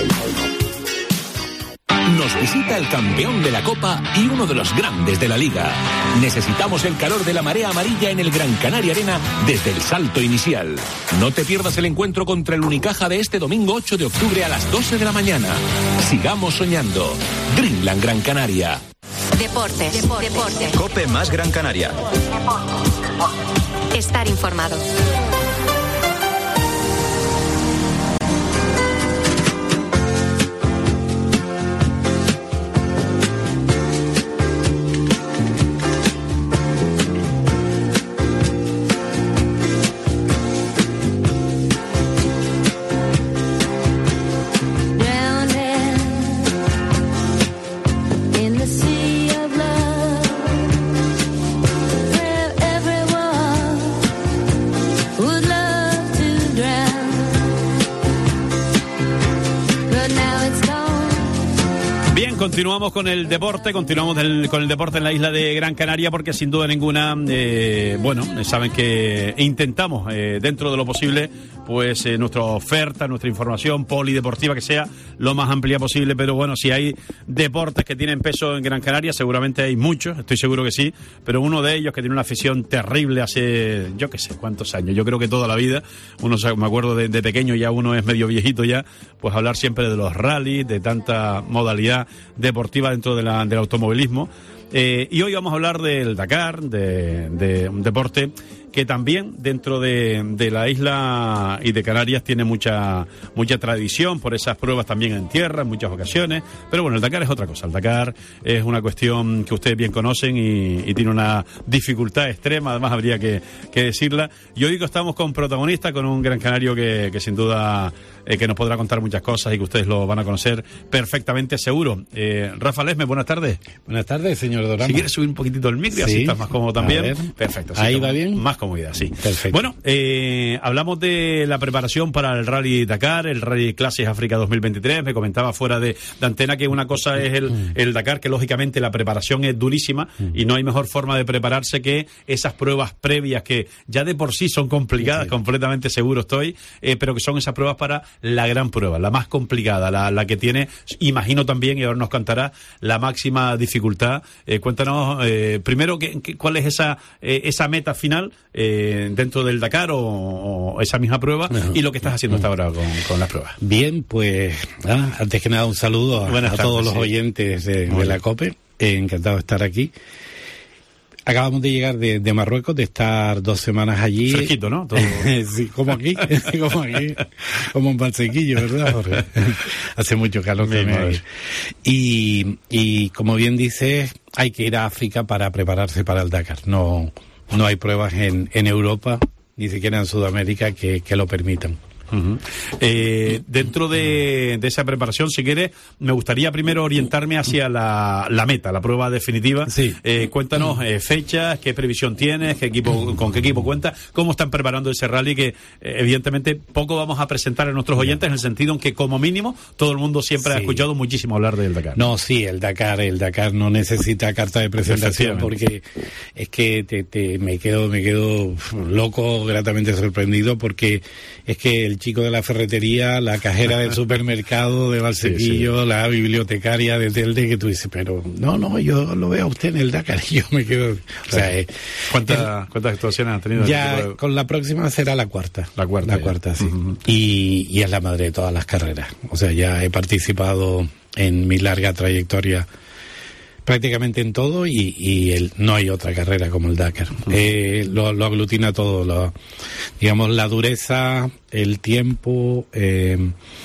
S5: Nos visita el campeón de la Copa y uno de los grandes de la Liga. Necesitamos el calor de la marea amarilla en el Gran Canaria Arena desde el salto inicial. No te pierdas el encuentro contra el Unicaja de este domingo ocho de octubre a las doce de la mañana. Sigamos soñando. Dreamland Gran Canaria.
S2: Deportes. Deportes. Deportes.
S3: Cope Más Gran Canaria.
S2: Estar informado.
S4: Continuamos con el deporte, continuamos del, con el deporte en la isla de Gran Canaria porque sin duda ninguna, eh, bueno, saben que intentamos eh, dentro de lo posible, pues eh, nuestra oferta, nuestra información polideportiva que sea lo más amplia posible, pero bueno, si hay deportes que tienen peso en Gran Canaria, seguramente hay muchos, estoy seguro que sí, pero uno de ellos que tiene una afición terrible hace, yo qué sé, cuántos años, yo creo que toda la vida, uno me acuerdo de, de pequeño, ya uno es medio viejito ya, pues hablar siempre de los rallies, de tanta modalidad deportiva dentro de la, del automovilismo. Eh, y hoy vamos a hablar del Dakar, de, de un deporte que también dentro de, de la isla y de Canarias tiene mucha mucha tradición por esas pruebas también en tierra en muchas ocasiones, pero bueno, el Dakar es otra cosa. El Dakar es una cuestión que ustedes bien conocen y, y tiene una dificultad extrema, además habría que, que decirla. Y hoy estamos con protagonista, con un gran canario que, que sin duda eh, que nos podrá contar muchas cosas y que ustedes lo van a conocer perfectamente seguro. Eh, Rafa Lesme, buenas tardes.
S15: Buenas tardes, señor Dorama.
S4: Si quieres subir un poquitito el micro, sí, así estás más cómodo también. Perfecto.
S15: Ahí va bien.
S4: Más comodidad, sí.
S15: Perfecto.
S4: Bueno, eh, hablamos de la preparación para el Rally Dakar, el Rally Classic África dos mil veintitrés. Me comentaba fuera de, de antena que una cosa es el, el Dakar, que lógicamente la preparación es durísima y no hay mejor forma de prepararse que esas pruebas previas que ya de por sí son complicadas, sí, completamente seguro estoy, eh, pero que son esas pruebas para la gran prueba, la más complicada, la, la que tiene, imagino también, y ahora nos contará, la máxima dificultad. Eh, cuéntanos eh, primero que, que, cuál es esa, eh, esa meta final eh, dentro del Dakar o, o esa misma prueba uh-huh. y lo que estás haciendo hasta ahora con, con las pruebas.
S15: Bien, pues ah, antes que nada un saludo a, a tardes, todos los sí. oyentes de, de la COPE, eh, encantado de estar aquí. Acabamos de llegar de, de Marruecos, de estar dos semanas allí.
S4: Fresquito, ¿no? Todo...
S15: sí, como aquí, como aquí, como un pansequillo, ¿verdad, Jorge? Hace mucho calor también. Y, y como bien dices, hay que ir a África para prepararse para el Dakar. No, no hay pruebas en, en Europa, ni siquiera en Sudamérica, que, que lo permitan.
S4: Uh-huh. Eh, dentro de, de esa preparación, si quieres, me gustaría primero orientarme hacia la, la meta, la prueba definitiva.
S15: Sí.
S4: Eh, cuéntanos eh, fechas, qué previsión tienes, qué equipo, con qué equipo cuentas, cómo están preparando ese rally que eh, evidentemente poco vamos a presentar a nuestros oyentes en el sentido en que como mínimo todo el mundo siempre sí. ha escuchado muchísimo hablar del Dakar.
S15: No, sí, el Dakar, el Dakar no necesita carta de presentación porque es que te, te, me quedo, me quedo loco, gratamente sorprendido porque es que el chico de la ferretería, la cajera del supermercado de Valsequillo, sí, sí. la bibliotecaria de Telde, que tú dices, pero no, no, yo lo veo a usted en el Dakar y yo me quedo... O sea, eh,
S4: ¿Cuántas, ¿Cuántas actuaciones has tenido?
S15: Ya, de... con la próxima será la cuarta.
S4: La cuarta.
S15: La
S4: ya.
S15: cuarta, sí.
S4: Uh-huh.
S15: Y, y es la madre de todas las carreras. O sea, ya he participado en mi larga trayectoria prácticamente en todo y, y el, no hay otra carrera como el Dakar. Eh, lo, lo aglutina todo, lo, digamos, la dureza, el tiempo, eh,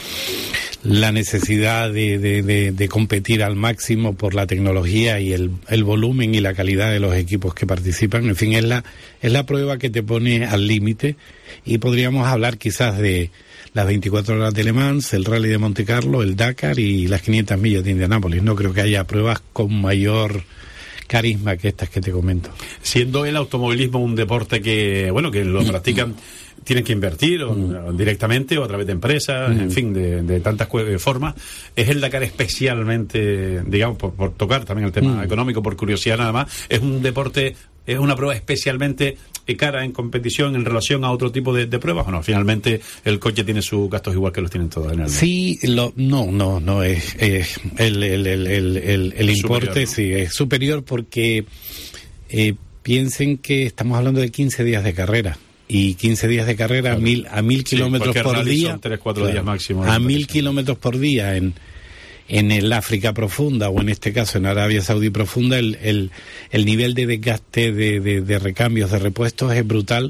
S15: la necesidad de, de, de, de competir al máximo por la tecnología y el, el volumen y la calidad de los equipos que participan. En fin, es la, es la prueba que te pone al límite, y podríamos hablar quizás de las veinticuatro horas de Le Mans, el Rally de Monte Carlo, el Dakar y las quinientas millas de Indianápolis. No creo que haya pruebas con mayor carisma que estas que te comento.
S4: Siendo el automovilismo un deporte que, bueno, que lo practican, tienen que invertir o, mm. directamente o a través de empresas, mm. en fin, de, de tantas formas, es el Dakar especialmente, digamos, por, por tocar también el tema mm. económico, por curiosidad nada más, es un deporte, es una prueba especialmente cara en competición en relación a otro tipo de, de pruebas, o no, finalmente el coche tiene sus gastos igual que los tienen todos en el
S15: sí, lo, no, no, no es, es el, el, el, el, el, el importe, superior, ¿no? Sí, es superior porque eh, piensen que estamos hablando de quince días de carrera. Y quince días de carrera, claro, a mil, a mil kilómetros sí, por día.
S4: Son tres, cuatro claro, días máximo.
S15: A mil kilómetros por día en, en el África profunda, o en este caso en Arabia Saudí profunda, el, el, el nivel de desgaste de, de, de recambios, de repuestos es brutal.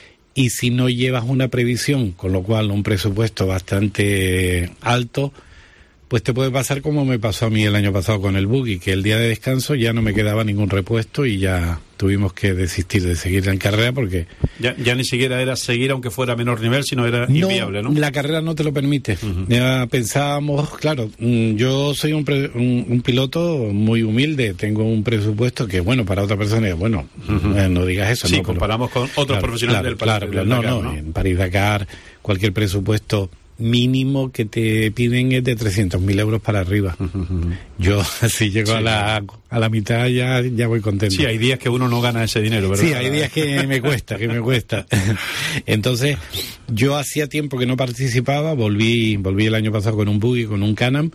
S15: Y si no llevas una previsión, con lo cual un presupuesto bastante alto, pues te puede pasar como me pasó a mí el año pasado con el buggy, que el día de descanso ya no me quedaba ningún repuesto y ya tuvimos que desistir de seguir en carrera porque...
S4: Ya, ya ni siquiera era seguir aunque fuera a menor nivel, sino era no, inviable, ¿no?
S15: La carrera no te lo permite. Uh-huh. Ya pensábamos, claro, yo soy un, pre, un, un piloto muy humilde, tengo un presupuesto que, bueno, para otra persona, bueno, uh-huh. eh, no digas eso.
S4: Sí,
S15: no,
S4: comparamos pero, con otros claro,
S15: claro,
S4: profesionales del país.
S15: Claro, claro, no, Dakar, no, no, en París-Dakar, cualquier presupuesto mínimo que te piden es de trescientos mil euros para arriba. Uh-huh. Yo, si llego sí, a la a la mitad, ya, ya voy contento.
S4: Sí, hay días que uno no gana ese dinero, ¿verdad?
S15: Sí, hay días que me cuesta, que me cuesta. Entonces, yo hacía tiempo que no participaba, volví volví el año pasado con un buggy, con un Can-Am,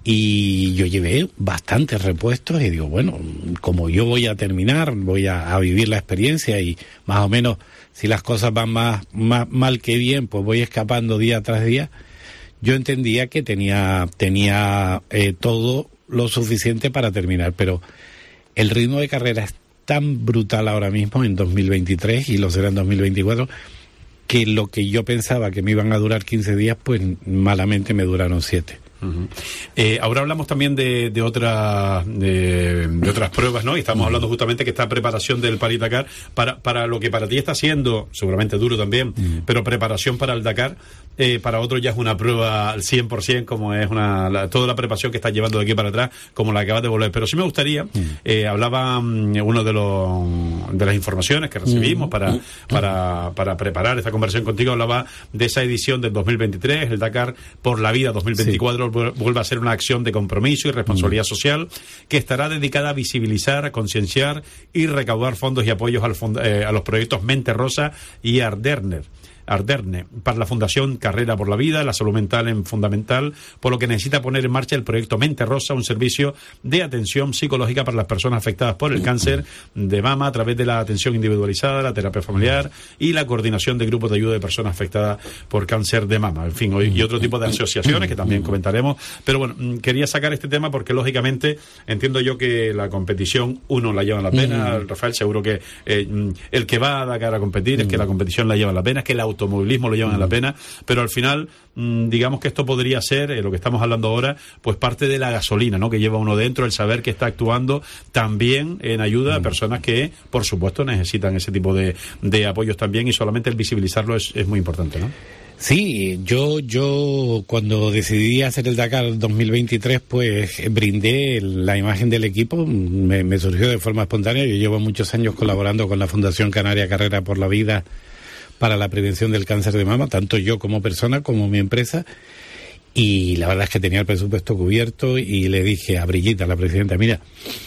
S15: y yo llevé bastantes repuestos y digo, bueno, como yo voy a terminar, voy a, a vivir la experiencia y más o menos, si las cosas van más, más mal que bien, pues voy escapando día tras día. Yo entendía que tenía, tenía eh, todo lo suficiente para terminar, pero el ritmo de carrera es tan brutal ahora mismo en dos mil veintitrés y lo será en dos mil veinticuatro, que lo que yo pensaba que me iban a durar quince días, pues malamente me duraron siete.
S4: Uh-huh. Eh, ahora hablamos también de, de otras de, de otras pruebas, ¿no? Y estamos uh-huh. hablando justamente que esta preparación del París-Dakar para, para lo que para ti está siendo seguramente duro también, uh-huh. pero preparación para el Dakar, eh, para otros ya es una prueba al cien por ciento, como es una la, toda la preparación que estás llevando de aquí para atrás, como la que acabas de volver. Pero sí me gustaría, uh-huh. eh, hablaba um, uno de los de las informaciones que recibimos uh-huh. para, para, para preparar esta conversación contigo, hablaba de esa edición del dos mil veintitrés, el Dakar por la vida dos mil veinticuatro, sí. Vuelve a ser una acción de compromiso y responsabilidad mm. social que estará dedicada a visibilizar, a concienciar y recaudar fondos y apoyos al fond- eh, a los proyectos Mente Rosa y Arderner. Arderne, para la Fundación Carrera por la Vida, la salud mental en fundamental, por lo que necesita poner en marcha el proyecto Mente Rosa, un servicio de atención psicológica para las personas afectadas por el cáncer de mama a través de la atención individualizada, la terapia familiar y la coordinación de grupos de ayuda de personas afectadas por cáncer de mama, en fin, y otro tipo de asociaciones que también comentaremos. Pero bueno, quería sacar este tema porque lógicamente entiendo yo que la competición uno la lleva la pena, mm. Rafael, seguro que eh, el que va a Dakar a competir mm. es que la competición la lleva la pena, es que la automovilismo lo llevan a la pena, pero al final mmm, digamos que esto podría ser, eh, lo que estamos hablando ahora, pues parte de la gasolina, ¿no?, que lleva uno dentro, el saber que está actuando también en ayuda a personas que, por supuesto, necesitan ese tipo de, de apoyos también, y solamente el visibilizarlo es, es muy importante, ¿no?
S15: Sí, yo yo cuando decidí hacer el Dakar dos mil veintitrés, pues brindé la imagen del equipo, me, me surgió de forma espontánea. Yo llevo muchos años colaborando con la Fundación Canaria Carrera por la Vida para la prevención del cáncer de mama, tanto yo como persona como mi empresa, y la verdad es que tenía el presupuesto cubierto y le dije a Brigitte, la presidenta, mira,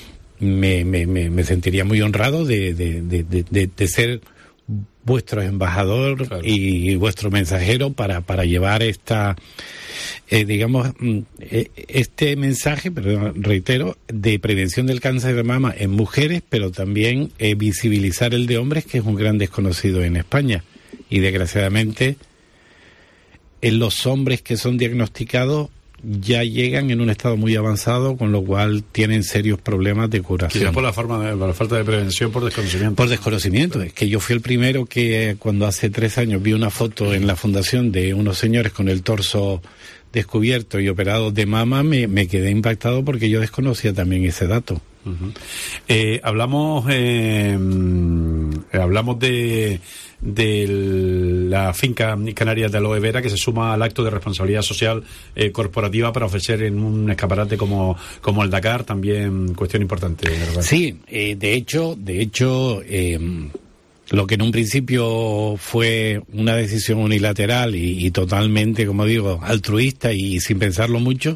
S15: me, me, me, me sentiría muy honrado de, de, de, de, de, de ser vuestro embajador, claro, y vuestro mensajero para, para llevar esta, eh, digamos, eh, este mensaje, perdón, reitero, de prevención del cáncer de mama en mujeres, pero también eh, visibilizar el de hombres, que es un gran desconocido en España. Y desgraciadamente, en los hombres que son diagnosticados, ya llegan en un estado muy avanzado, con lo cual tienen serios problemas de curación.
S4: Quizás por la forma de, por la falta de prevención, por desconocimiento.
S15: Por desconocimiento. Es que yo fui el primero que cuando hace tres años vi una foto en la fundación de unos señores con el torso descubierto y operados de mama, me, me quedé impactado porque yo desconocía también ese dato.
S4: Uh-huh. Eh, hablamos eh, hablamos de de la finca canaria de Aloe Vera, que se suma al acto de responsabilidad social eh, corporativa para ofrecer en un escaparate como, como el Dakar, también cuestión importante, ¿verdad?
S15: Sí, eh, de hecho, de hecho eh, lo que en un principio fue una decisión unilateral y, y totalmente, como digo, altruista y, y sin pensarlo mucho,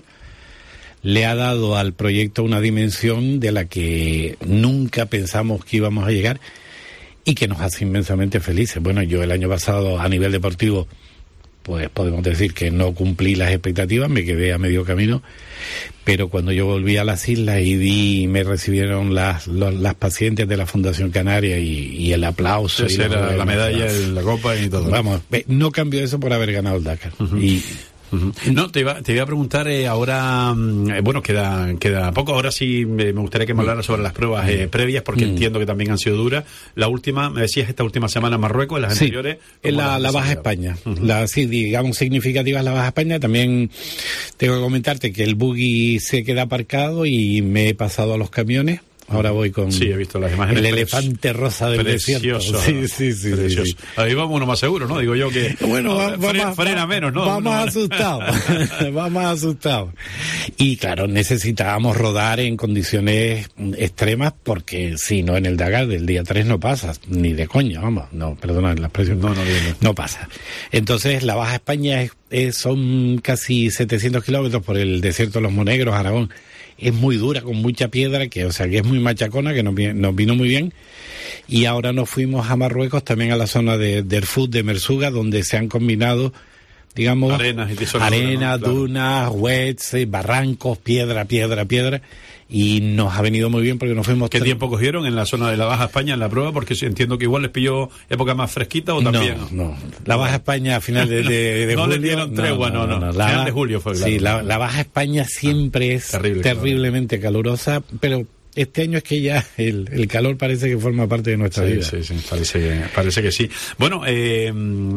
S15: le ha dado al proyecto una dimensión de la que nunca pensamos que íbamos a llegar y que nos hace inmensamente felices. Bueno, yo el año pasado a nivel deportivo, pues podemos decir que no cumplí las expectativas, me quedé a medio camino, pero cuando yo volví a las islas y vi, me recibieron las los, las pacientes de la Fundación Canaria y, y el aplauso.
S4: Sí,
S15: y la,
S4: la, la medalla, la, la copa y todo.
S15: Vamos, no cambió eso por haber ganado el Dakar. Uh-huh. Y
S4: no, te iba, te iba a preguntar eh, ahora, eh, bueno, queda queda poco, ahora sí eh, me gustaría que me hablara sobre las pruebas eh, previas, porque mm. entiendo que también han sido duras. La última, me decías, esta última semana en Marruecos, en las
S15: sí,
S4: anteriores.
S15: En la, la Baja España, uh-huh. la, sí, digamos significativa es la Baja España. También tengo que comentarte que el buggy se queda aparcado y me he pasado a los camiones. Ahora voy con
S4: sí, he visto las imágenes.
S15: El elefante rosa del
S4: precioso,
S15: desierto. Sí, sí, sí, sí, sí.
S4: Ahí vamos uno más seguro, ¿no? Digo yo que
S15: bueno,
S4: no,
S15: va,
S4: frena,
S15: va,
S4: frena menos, ¿no?
S15: Vamos
S4: no,
S15: asustados. Vamos asustados. Y claro, necesitábamos rodar en condiciones extremas porque si no, en el Dakar del día tres no pasa, ni de coña, vamos. No, perdona la expresión.
S4: No, no, no,
S15: no pasa. Entonces, la Baja España es, es, son casi setecientos kilómetros por el desierto de los Monegros, Aragón. Es muy dura, con mucha piedra, que o sea que es muy machacona, que nos, nos vino muy bien. Y ahora nos fuimos a Marruecos, también a la zona de Derfoud, de Merzuga, donde se han combinado, digamos,
S4: arenas, y
S15: arena,
S4: dura, ¿no? Claro.
S15: dunas, wets, barrancos, piedra, piedra, piedra. Y nos ha venido muy bien porque nos fuimos...
S4: ¿Qué tiempo cogieron en la zona de la Baja España en la prueba? Porque entiendo que igual les pilló época más fresquita o también...
S15: No, no. La Baja España a final de, de, de
S4: no,
S15: julio...
S4: No les dieron tregua, no, no. no, no.
S15: La,
S4: final de julio fue, claro.
S15: Sí, la, la Baja España siempre es Terrible, terriblemente claro. calurosa, pero... Este año es que ya el, el calor parece que forma parte de nuestra
S4: sí,
S15: vida.
S4: Sí, sí, parece, parece que sí. Bueno, eh,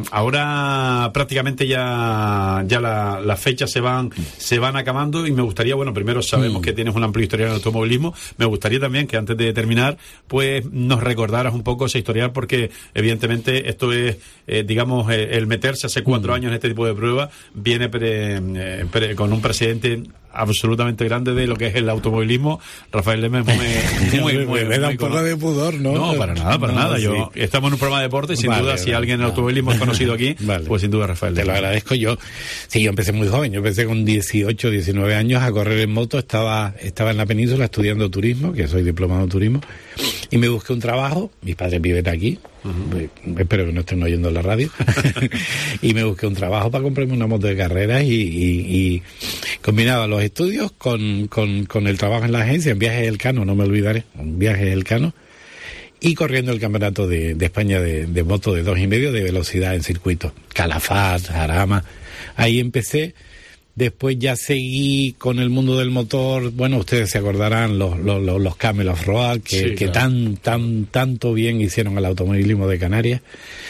S4: ahora prácticamente ya ya las la fechas se van se van acabando y me gustaría, bueno, primero sabemos mm. que tienes un amplio historial en el automovilismo. Me gustaría también que antes de terminar, pues nos recordaras un poco ese historial, porque evidentemente esto es, eh, digamos, eh, el meterse hace cuatro mm. años en este tipo de pruebas viene pre, eh, pre, con un presidente absolutamente grande de lo que es el automovilismo. Rafael Leme muy, muy, muy,
S15: me da un poco de pudor, ¿no?
S4: No, para nada, para no, nada. Yo sí. Estamos en un programa de deporte y sin vale, duda, vale, si alguien en el automovilismo es conocido aquí, vale. pues sin duda Rafael Leme.
S15: Te lo agradezco yo. Sí, yo empecé muy joven. Yo empecé con dieciocho, diecinueve años a correr en moto. Estaba, estaba en la península estudiando turismo, que soy diplomado en turismo, y me busqué un trabajo. Mis padres viven aquí. Uh-huh. Espero que no estén oyendo la radio. Y me busqué un trabajo para comprarme una moto de carreras y, y, y combinaba los estudios con, con, con el trabajo en la agencia, en Viajes Elcano, no me olvidaré, en Viajes Elcano, y corriendo el campeonato de, de España de, de moto de dos y medio de velocidad en circuito, Calafat, Jarama. Ahí empecé. Después ya seguí con el mundo del motor. Bueno, ustedes se acordarán los los, los, los Camel Off-Road que, sí, que claro. tan tan tanto bien hicieron al automovilismo de Canarias.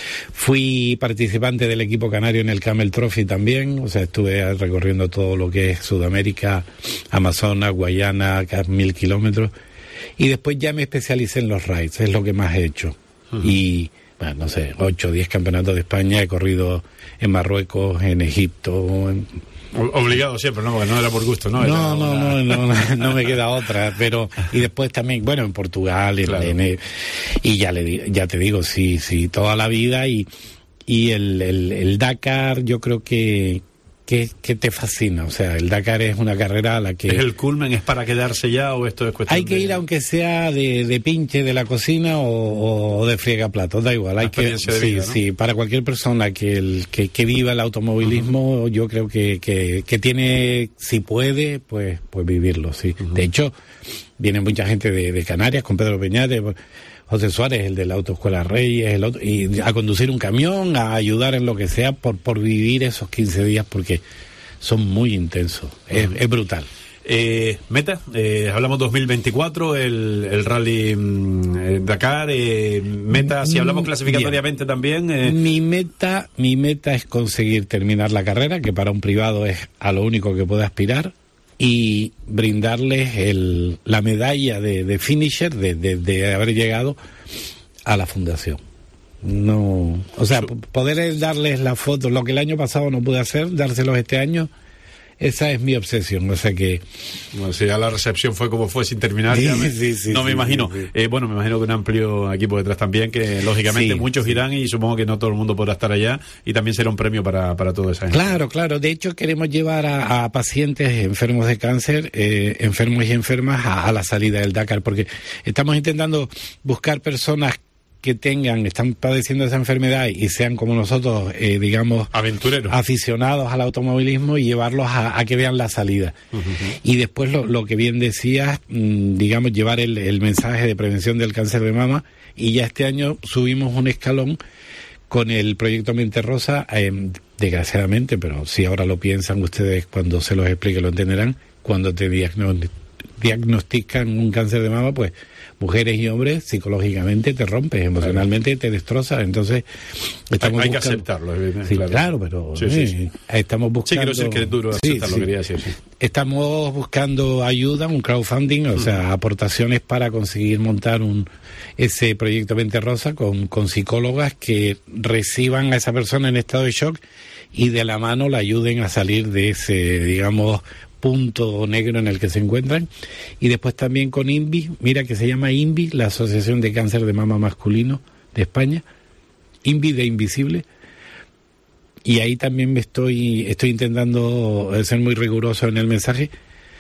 S15: Fui participante del equipo canario en el Camel Trophy también. O sea, estuve recorriendo todo lo que es Sudamérica, Amazonas, Guayana, casi mil kilómetros. Y después ya me especialicé en los rides, es lo que más he hecho. Uh-huh. Y bueno, no sé, ocho o diez campeonatos de España. He corrido en Marruecos, en Egipto, en...
S4: Obligado siempre, ¿no? Porque no era por gusto, ¿no?
S15: No, no, no, no, no, no me queda otra, pero y después también, bueno, en Portugal, en, claro. en, y ya le ya te digo, sí, sí, toda la vida y y el, el, el Dakar, yo creo que que, que te fascina, o sea, el Dakar es una carrera a la que...
S4: ¿Es el culmen, es para quedarse ya o esto es cuestión
S15: Hay que
S4: de...
S15: ir aunque sea de, de pinche de la cocina o, o de friegaplatos, da igual, hay que... Sí, vida, ¿no? Sí, para cualquier persona que el que, que viva el automovilismo, uh-huh. yo creo que, que, que tiene, si puede, pues, pues vivirlo, sí. Uh-huh. De hecho, viene mucha gente de, de Canarias con Pedro Peñate, José Suárez, el de la Autoescuela Reyes, el otro, y a conducir un camión, a ayudar en lo que sea por por vivir esos quince días, porque son muy intensos, es, es brutal.
S4: Eh, meta, eh, hablamos dos mil veinticuatro, el, el Rally eh, Dakar, eh, meta, si hablamos clasificatoriamente Bien. también. Eh.
S15: Mi meta, mi meta es conseguir terminar la carrera, que para un privado es a lo único que puede aspirar, y brindarles el, la medalla de, de finisher, de, de, de haber llegado a la fundación. No, o sea, Su- poder darles las fotos, lo que el año pasado no pude hacer, dárselos este año. Esa es mi obsesión, o sea que...
S4: Bueno, si ya la recepción fue como fue sin terminar,
S15: sí,
S4: ya me,
S15: sí, sí,
S4: no
S15: sí,
S4: me imagino.
S15: Sí, sí.
S4: Eh, bueno, me imagino que un amplio equipo detrás también, que lógicamente
S15: Sí,
S4: muchos
S15: sí.
S4: irán y supongo que no todo el mundo podrá estar allá y también será un premio para, para toda esa gente.
S15: Claro, claro. De hecho, queremos llevar a, a pacientes enfermos de cáncer, eh, enfermos y enfermas, a, a la salida del Dakar, porque estamos intentando buscar personas que tengan, están padeciendo esa enfermedad y sean como nosotros, eh, digamos,
S4: aventureros,
S15: aficionados al automovilismo y llevarlos a, a que vean la salida. Uh-huh. Y después lo, lo que bien decías, mmm, digamos, llevar el, el mensaje de prevención del cáncer de mama, y ya este año subimos un escalón con el proyecto Mente Rosa, eh, desgraciadamente, pero si ahora lo piensan ustedes, cuando se los explique lo entenderán, cuando te diagno- diagnostican un cáncer de mama, pues mujeres y hombres psicológicamente te rompes, emocionalmente te destrozas, entonces estamos
S4: hay, hay
S15: buscando...
S4: que aceptarlo,
S15: sí,
S4: claro.
S15: claro, pero
S4: sí, sí, sí.
S15: Eh, estamos buscando...
S4: Sí, quiero decir que es duro aceptarlo,
S15: sí, sí.
S4: quería decir, sí.
S15: Estamos buscando ayuda, un crowdfunding, o uh-huh. sea, aportaciones para conseguir montar un ese proyecto Mente Rosa con, con psicólogas que reciban a esa persona en estado de shock y de la mano la ayuden a salir de ese, digamos, punto negro en el que se encuentran. Y después también con INVI, mira que se llama INVI, la Asociación de Cáncer de Mama Masculino de España, INVI de Invisible, y ahí también me estoy, estoy intentando ser muy riguroso en el mensaje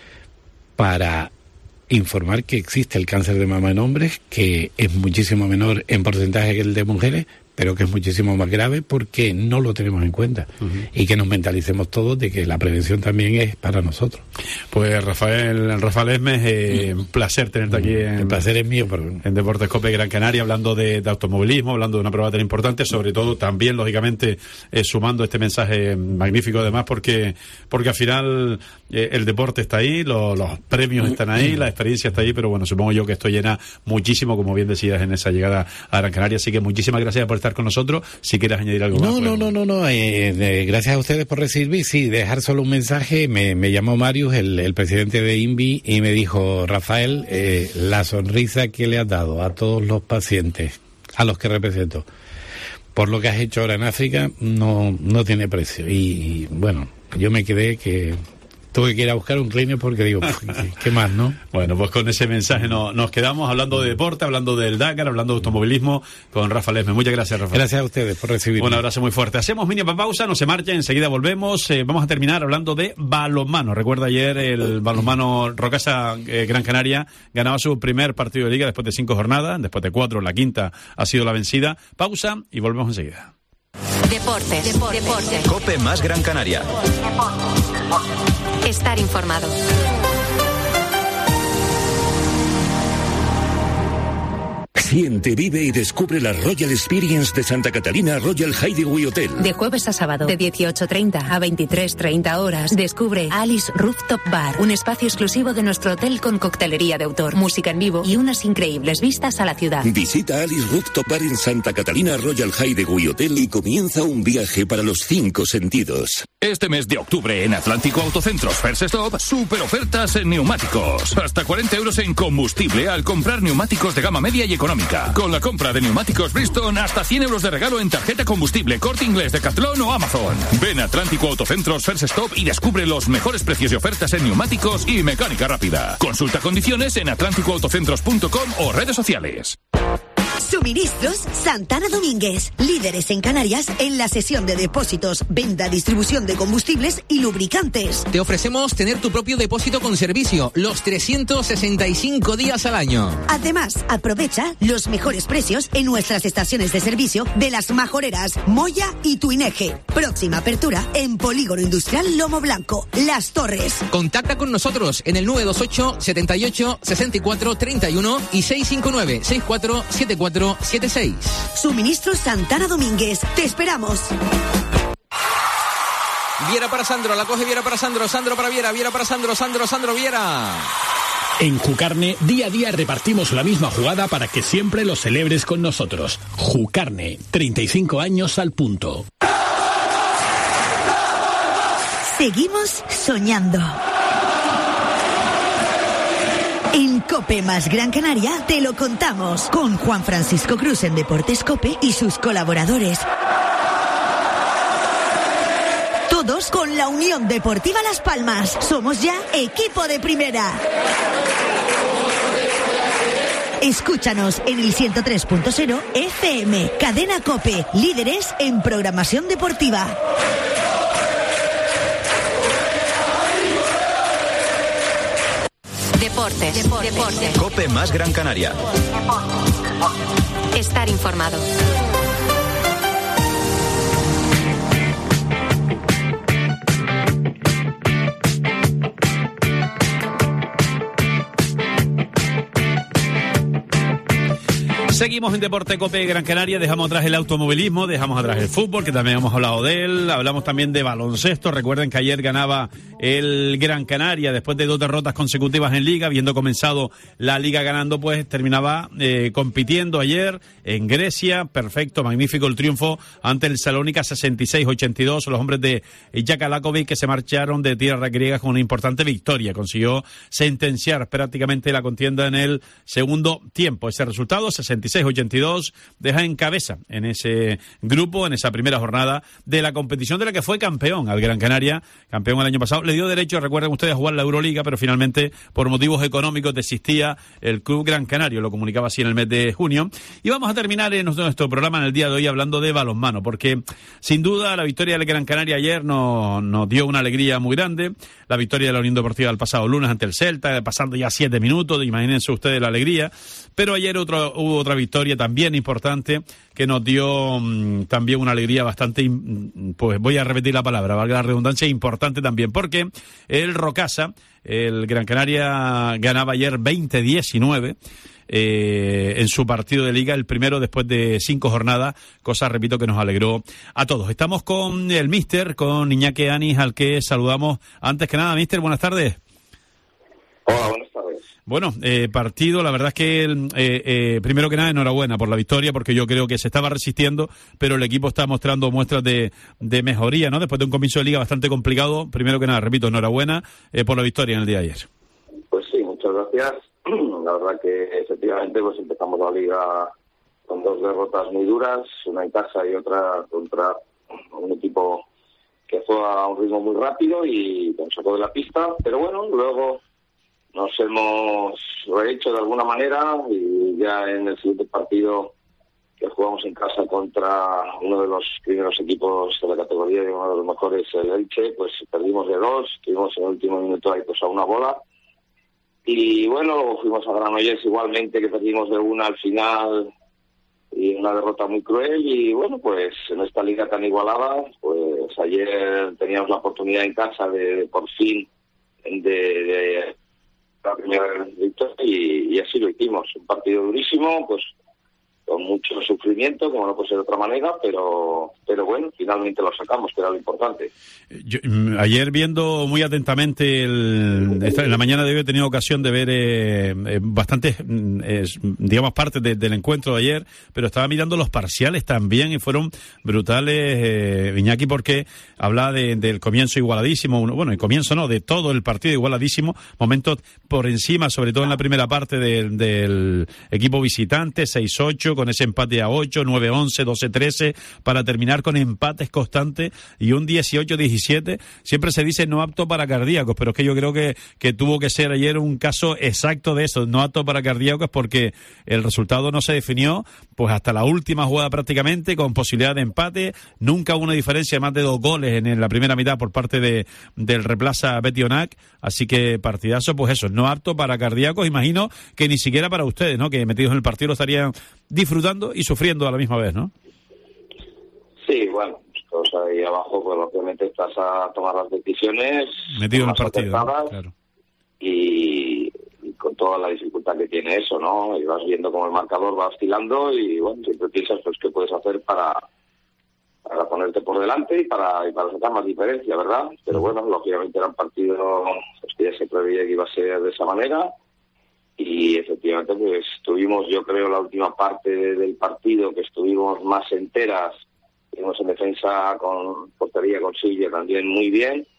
S15: para informar que existe el cáncer de mama en hombres, que es muchísimo menor en porcentaje que el de mujeres, pero que es muchísimo más grave porque no lo tenemos en cuenta. Uh-huh. Y que nos mentalicemos todos de que la prevención también es para nosotros.
S4: Pues Rafael, Rafael Esmes, eh, un placer tenerte aquí en,
S15: el placer es mío, pero...
S4: en Deportes Cope Gran Canaria, hablando de, de automovilismo, hablando de una prueba tan importante, sobre todo también, lógicamente, eh, sumando este mensaje magnífico además, porque porque al final eh, el deporte está ahí, lo, los premios están ahí, la experiencia está ahí, pero bueno, supongo yo que esto llena muchísimo, como bien decías, en esa llegada a Gran Canaria. Así que muchísimas gracias por estar con nosotros. Si quieres añadir algo
S15: no,
S4: más.
S15: No,
S4: pues...
S15: no, no, no, no. Eh, eh, gracias a ustedes por recibirme. Sí, dejar solo un mensaje. Me, me llamó Marius, el, el presidente de INVI, y me dijo, Rafael, eh, la sonrisa que le has dado a todos los pacientes a los que represento por lo que has hecho ahora en África no, no tiene precio. Y, y bueno, yo me quedé que... tuve que ir a buscar un trainer porque digo, ¿qué, qué más, no?
S4: Bueno, pues con ese mensaje no, nos quedamos hablando de deporte, hablando del Dakar, hablando de automovilismo con Rafael Esmes. Muchas gracias, Rafael.
S15: Gracias a ustedes por recibirme.
S4: Un abrazo muy fuerte. Hacemos mínima pausa, no se marchen, enseguida volvemos. Eh, vamos a terminar hablando de balonmano. Recuerda ayer el balonmano Rocasa eh, Gran Canaria ganaba su primer partido de liga después de cinco jornadas, después de cuatro, la quinta ha sido la vencida. Pausa y volvemos enseguida.
S2: Deportes, deportes, deportes.
S3: Cope más Gran Canaria.
S2: Estar informado.
S16: Siente, vive y descubre la Royal Experience de Santa Catalina Royal Hideaway Hotel.
S17: De jueves a sábado, de dieciocho treinta a veintitrés treinta horas, descubre Alice Rooftop Bar, un espacio exclusivo de nuestro hotel con coctelería de autor, música en vivo y unas increíbles vistas a la ciudad.
S16: Visita Alice Rooftop Bar en Santa Catalina Royal Hideaway Hotel y comienza un viaje para los cinco sentidos.
S12: Este mes de octubre en Atlántico Autocentros First Stop, super ofertas en neumáticos. Hasta cuarenta euros en combustible al comprar neumáticos de gama media y económica. Con la compra de neumáticos Bridgestone, hasta cien euros de regalo en tarjeta combustible, Corte Inglés, Decathlon o Amazon. Ven a Atlántico Autocentros First Stop y descubre los mejores precios y ofertas en neumáticos y mecánica rápida. Consulta condiciones en atlántico autocentros punto com o redes sociales.
S13: Suministros Santana Domínguez, líderes en Canarias en la sesión de depósitos, venta, distribución de combustibles y lubricantes.
S14: Te ofrecemos tener tu propio depósito con servicio los trescientos sesenta y cinco días al año.
S13: Además, aprovecha los mejores precios en nuestras estaciones de servicio de Las Majoreras, Moya y Tuineje. Próxima apertura en Polígono Industrial Lomo Blanco, Las Torres.
S14: Contacta con nosotros en el nueve dos ocho, setenta y ocho, sesenta y cuatro, treinta y uno y seis cinco nueve, sesenta y cuatro, setenta y cuatro setenta y seis.
S13: Suministros Santana Domínguez. Te esperamos.
S18: Viera para Sandro, la coge Viera para Sandro, Sandro para Viera, Viera para Sandro, Sandro, Sandro, Viera.
S5: En Jucarne, día a día repartimos la misma jugada para que siempre lo celebres con nosotros. Jucarne, treinta y cinco años al punto.
S13: Seguimos soñando. En COPE más Gran Canaria te lo contamos con Juan Francisco Cruz en Deportes COPE y sus colaboradores. Todos con la Unión Deportiva Las Palmas. Somos ya equipo de primera. Escúchanos en el ciento tres punto cero F M. Cadena COPE, líderes en programación deportiva.
S2: Deportes, deportes, deportes.
S3: COPE más Gran Canaria.
S2: Estar informado.
S4: Seguimos en Deporte COPE Gran Canaria, dejamos atrás el automovilismo, dejamos atrás el fútbol, que también hemos hablado de él, hablamos también de baloncesto. Recuerden que ayer ganaba el Gran Canaria después de dos derrotas consecutivas en Liga, habiendo comenzado la Liga ganando, pues terminaba eh, compitiendo ayer en Grecia. Perfecto, magnífico el triunfo ante el Salónica sesenta y seis ochenta y dos, los hombres de Jaka Lakovic, que se marcharon de tierra griega con una importante victoria. Consiguió sentenciar prácticamente la contienda en el segundo tiempo. Ese resultado, sesenta y seis ochenta y dos, deja en cabeza en ese grupo, en esa primera jornada de la competición de la que fue campeón al Gran Canaria, campeón el año pasado. Le dio derecho, recuerden ustedes, a jugar la Euroliga, pero finalmente por motivos económicos desistía el Club Gran Canario, lo comunicaba así en el mes de junio. Y vamos a terminar en nuestro, nuestro programa en el día de hoy hablando de balonmano, porque sin duda la victoria del Gran Canaria ayer nos, nos dio una alegría muy grande. La victoria de la Unión Deportiva el pasado lunes ante el Celta, pasando ya siete minutos, imagínense ustedes la alegría. Pero ayer otro, hubo otra victoria también importante que nos dio mmm, también una alegría bastante, pues voy a repetir la palabra, valga la redundancia, importante también, porque el Rocasa, el Gran Canaria, ganaba ayer veinte diecinueve eh, en su partido de Liga, el primero después de cinco jornadas, cosa, repito, que nos alegró a todos. Estamos con el míster, con Iñaki Anis, al que saludamos. Antes que nada, míster, buenas tardes.
S19: Hola, buenas tardes.
S4: Bueno, eh, partido, la verdad es que, eh, eh, primero que nada, enhorabuena por la victoria, porque yo creo que se estaba resistiendo, pero el equipo está mostrando muestras de, de mejoría, ¿no? Después de un comienzo de Liga bastante complicado, primero que nada, repito, enhorabuena eh, por la victoria en el día de ayer.
S19: Pues sí, muchas gracias. La verdad que efectivamente pues empezamos la Liga con dos derrotas muy duras, una en casa y otra contra un equipo que fue a un ritmo muy rápido y nos sacó de la pista, pero bueno, luego nos hemos rehecho de alguna manera y ya en el siguiente partido que jugamos en casa contra uno de los primeros equipos de la categoría y uno de los mejores, el Elche, pues perdimos de dos, estuvimos en el último minuto ahí pues a una bola y bueno, luego fuimos a Granollers igualmente, que perdimos de una al final y una derrota muy cruel y bueno, pues en esta liga tan igualada, pues ayer teníamos la oportunidad en casa de, de por fin de, de la primera victoria y, y así lo hicimos. Un partido durísimo, pues con mucho sufrimiento, como no puede ser de otra manera, pero pero bueno, finalmente lo sacamos, que era lo importante.
S4: Yo, ayer viendo muy atentamente, el, en la mañana de hoy he tenido ocasión de ver eh, eh, bastantes, eh, digamos, partes de, del encuentro de ayer, pero estaba mirando los parciales también y fueron brutales, eh, Iñaki, porque hablaba de, del comienzo igualadísimo, bueno, el comienzo no, de todo el partido igualadísimo, momentos por encima, sobre todo en la primera parte de, del equipo visitante, seis ocho, con ese empate a ocho, nueve once, doce trece, para terminar con empates constantes y un dieciocho diecisiete. Siempre se dice no apto para cardíacos, pero es que yo creo que, que tuvo que ser ayer un caso exacto de eso, no apto para cardíacos, porque el resultado no se definió pues hasta la última jugada prácticamente, con posibilidad de empate. Nunca hubo una diferencia de más de dos goles en, en la primera mitad por parte de del reemplaza Betionac, así que partidazo, pues eso, no apto para cardíacos. Imagino que ni siquiera para ustedes, ¿no?, que metidos en el partido lo estarían disfrutando y sufriendo a la misma vez, ¿no?
S19: Sí, bueno, pues ahí abajo, pues obviamente estás a tomar las decisiones
S4: metido en el partido, ¿no? Claro.
S19: Y, y con toda la dificultad que tiene eso, ¿no? Y vas viendo cómo el marcador va oscilando y bueno, siempre piensas pues qué puedes hacer para para ponerte por delante y para, y para sacar más diferencia, ¿verdad? Pero bueno, lógicamente era un partido pues, que ya se preveía que iba a ser de esa manera. Y efectivamente pues estuvimos, yo creo, la última parte del partido que estuvimos más enteras, estuvimos en defensa con portería con Silvia también muy bien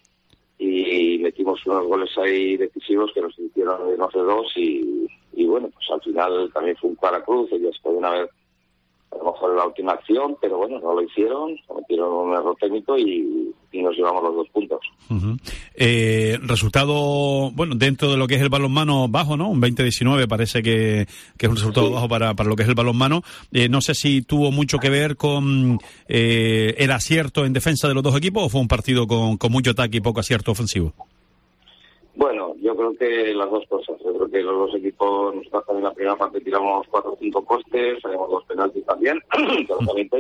S19: y metimos unos goles ahí decisivos que nos hicieron irnos de dos y, y bueno, pues al final también fue un Claracruz, ellos podían haber a lo mejor en la última acción, pero bueno, no lo hicieron, cometieron un error técnico y, y nos llevamos los dos puntos.
S4: Uh-huh. Eh, resultado, bueno, dentro de lo que es el balonmano bajo, ¿no? Un veinte diecinueve parece que, que es un resultado sí. bajo para, para lo que es el balonmano. Eh, no sé si tuvo mucho que ver con eh, el acierto en defensa de los dos equipos o fue un partido con, con mucho ataque y poco acierto ofensivo.
S19: Bueno, yo creo que las dos cosas. Yo creo que los dos equipos, nosotros también en la primera parte tiramos cuatro o cinco postes, tenemos dos penaltis también, pero también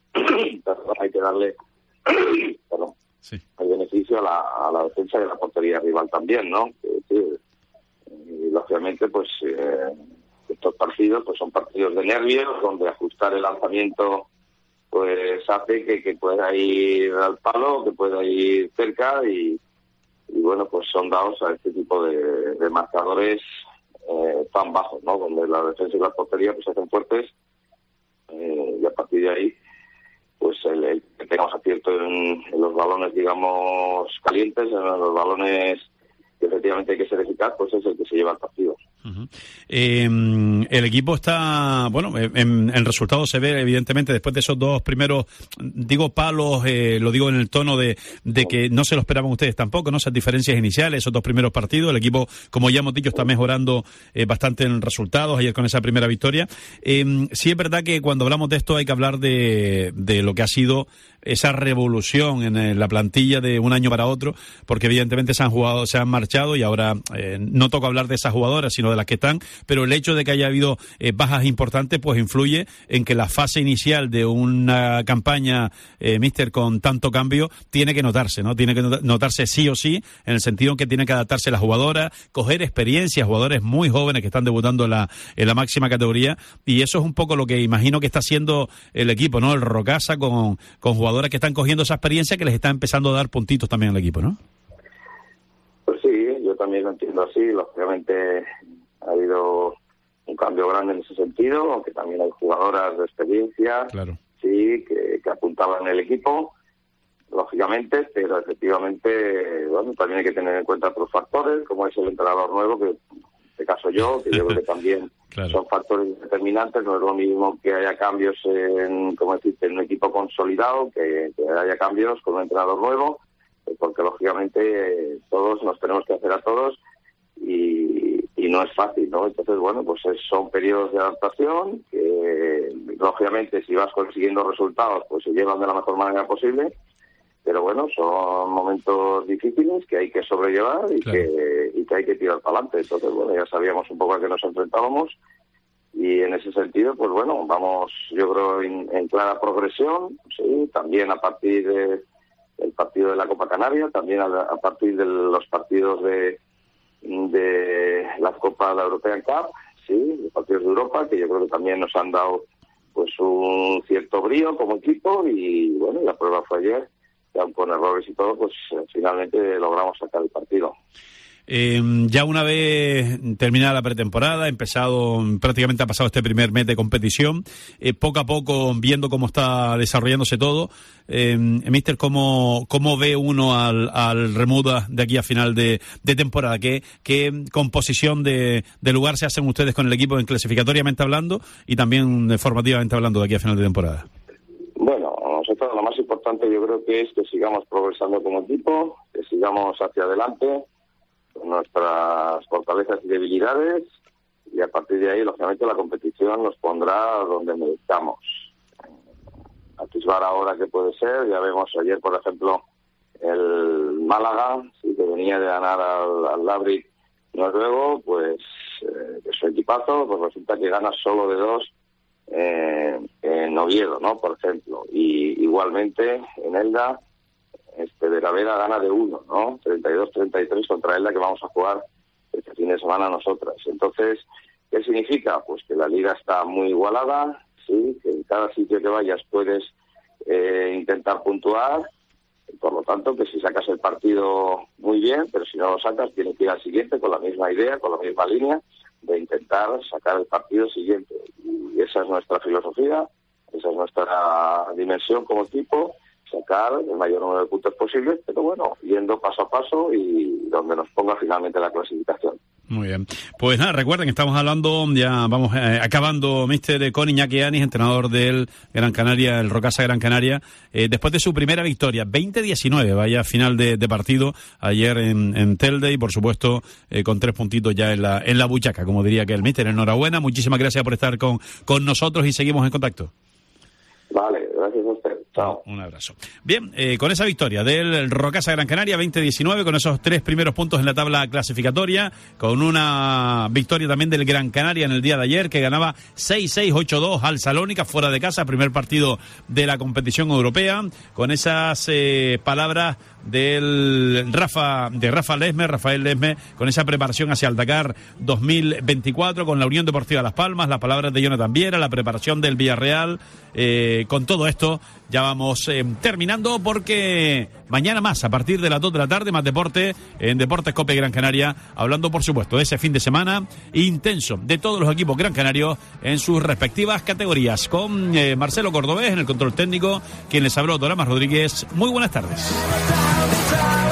S19: hay que darle perdón, sí. el beneficio a la, a la defensa y a la portería rival también, ¿no? Que, que, y lógicamente, pues eh, estos partidos pues son partidos de nervios, donde ajustar el lanzamiento pues hace que, que pueda ir al palo, que pueda ir cerca y y bueno, pues son dados a este tipo de, de marcadores eh, tan bajos, ¿no? Donde la defensa y la portería pues se hacen fuertes eh, y a partir de ahí pues el, el que tengamos acierto en, en los balones, digamos, calientes, en los balones que efectivamente hay que ser eficaz, pues es el que se lleva el partido.
S4: Uh-huh. Eh, el equipo está, bueno, en el resultado se ve evidentemente después de esos dos primeros, digo palos, eh, lo digo en el tono de, de que no se lo esperaban ustedes tampoco, ¿no? Esas diferencias iniciales, esos dos primeros partidos, el equipo, como ya hemos dicho, está mejorando eh, bastante en resultados, ayer con esa primera victoria. Eh, sí es verdad que cuando hablamos de esto hay que hablar de, de lo que ha sido esa revolución en la plantilla de un año para otro, porque evidentemente se han jugado, se han marchado y ahora eh, no toca hablar de esas jugadoras, sino de las que están, pero el hecho de que haya habido eh, bajas importantes, pues influye en que la fase inicial de una campaña, eh, míster, con tanto cambio, tiene que notarse, ¿no? Tiene que notarse sí o sí, en el sentido en que tiene que adaptarse las jugadoras, coger experiencia, jugadores muy jóvenes que están debutando en la, en la máxima categoría, y eso es un poco lo que imagino que está haciendo el equipo, ¿no? El Rocasa con, con jugadores que están cogiendo esa experiencia que les está empezando a dar puntitos también al equipo, ¿no?
S19: Pues sí, yo también lo entiendo así. Lógicamente ha habido un cambio grande en ese sentido, aunque también hay jugadoras de experiencia,
S4: claro.
S19: sí, que, que apuntaban en el equipo, lógicamente, pero efectivamente, bueno, también hay que tener en cuenta otros factores, como es el entrenador nuevo, que en este caso yo, que yo creo que también claro. son factores determinantes. No es lo mismo que haya cambios en, como deciste, en un equipo consolidado, que, que haya cambios con un entrenador nuevo, porque lógicamente todos nos tenemos que hacer a todos y, y no es fácil, ¿no? Entonces, bueno, pues es, son periodos de adaptación que, lógicamente, si vas consiguiendo resultados, pues se llevan de la mejor manera posible, pero bueno, son momentos difíciles que hay que sobrellevar y, claro. que, y que hay que tirar para adelante. Entonces, bueno, ya sabíamos un poco a qué nos enfrentábamos y en ese sentido, pues bueno, vamos, yo creo, en, en clara progresión, sí, también a partir de el partido de la Copa Canaria, también a, a partir de los partidos de de la Copa, la European Cup, sí, los partidos de Europa, que yo creo que también nos han dado pues un cierto brío como equipo y bueno, la prueba fue ayer, que aun con errores y todo, pues finalmente logramos sacar el partido.
S4: Eh, ya una vez terminada la pretemporada, empezado, prácticamente ha pasado este primer mes de competición, eh, poco a poco viendo cómo está desarrollándose todo, eh, míster, ¿cómo, cómo ve uno al, al Remuda de aquí a final de, de temporada? ¿Qué, qué composición de, de lugar se hacen ustedes con el equipo en clasificatoriamente hablando y también formativamente hablando de aquí a final de temporada?
S19: Bueno, nosotros lo más importante yo creo que es que sigamos progresando como equipo, que sigamos hacia adelante con nuestras fortalezas y debilidades y a partir de ahí, lógicamente, la competición nos pondrá donde merezcamos. Atisbar ahora que puede ser, ya vemos ayer, por ejemplo, el Málaga, sí, que venía de ganar al, al Labrit noruego, pues eh, que su equipazo, pues resulta que gana solo de dos eh, en Oviedo, ¿no? Por ejemplo, y igualmente en Elda, este Veravera gana de uno, ¿no? treinta y dos treinta y tres contra Elda, que vamos a jugar este fin de semana nosotras. Entonces, ¿qué significa? Pues que la liga está muy igualada, sí, que en cada sitio que vayas puedes eh, intentar puntuar. Por lo tanto, que si sacas el partido muy bien, pero si no lo sacas, tienes que ir al siguiente con la misma idea, con la misma línea, de intentar sacar el partido siguiente. Y esa es nuestra filosofía, esa es nuestra dimensión como equipo, sacar el mayor número de puntos posibles, pero bueno, yendo paso a paso y donde nos ponga finalmente la clasificación.
S4: Muy bien. Pues nada, recuerden que estamos hablando, ya vamos eh, acabando, mister con Iñaki Anis, entrenador del Gran Canaria, el Rocasa Gran Canaria, eh, después de su primera victoria, veinte diecinueve, vaya final de, de partido, ayer en, en Telde, y por supuesto, eh, con tres puntitos ya en la, en la buchaca, como diría que el mister. Enhorabuena, muchísimas gracias por estar con, con nosotros y seguimos en contacto.
S19: Vale, gracias a usted. Chao.
S4: Un abrazo. Bien, eh, con esa victoria del Rocasa Gran Canaria, veinte diecinueve, con esos tres primeros puntos en la tabla clasificatoria, con una victoria también del Gran Canaria en el día de ayer, que ganaba seis seis, ocho dos al Salónica, fuera de casa, primer partido de la competición europea, con esas eh, palabras del Rafa, de Rafa Lesme, Rafael Lesme, con esa preparación hacia el Dakar dos mil veinticuatro, con la Unión Deportiva Las Palmas, las palabras de Jonathan Viera, la preparación del Villarreal. Eh, con todo esto ya vamos eh, terminando, porque mañana más, a partir de las dos de la tarde, más deporte en Deportes Cope Gran Canaria, hablando por supuesto de ese fin de semana intenso de todos los equipos gran canarios en sus respectivas categorías, con eh, Marcelo Cordobés en el control técnico, quien les habló, Dolama Rodríguez. Muy buenas tardes.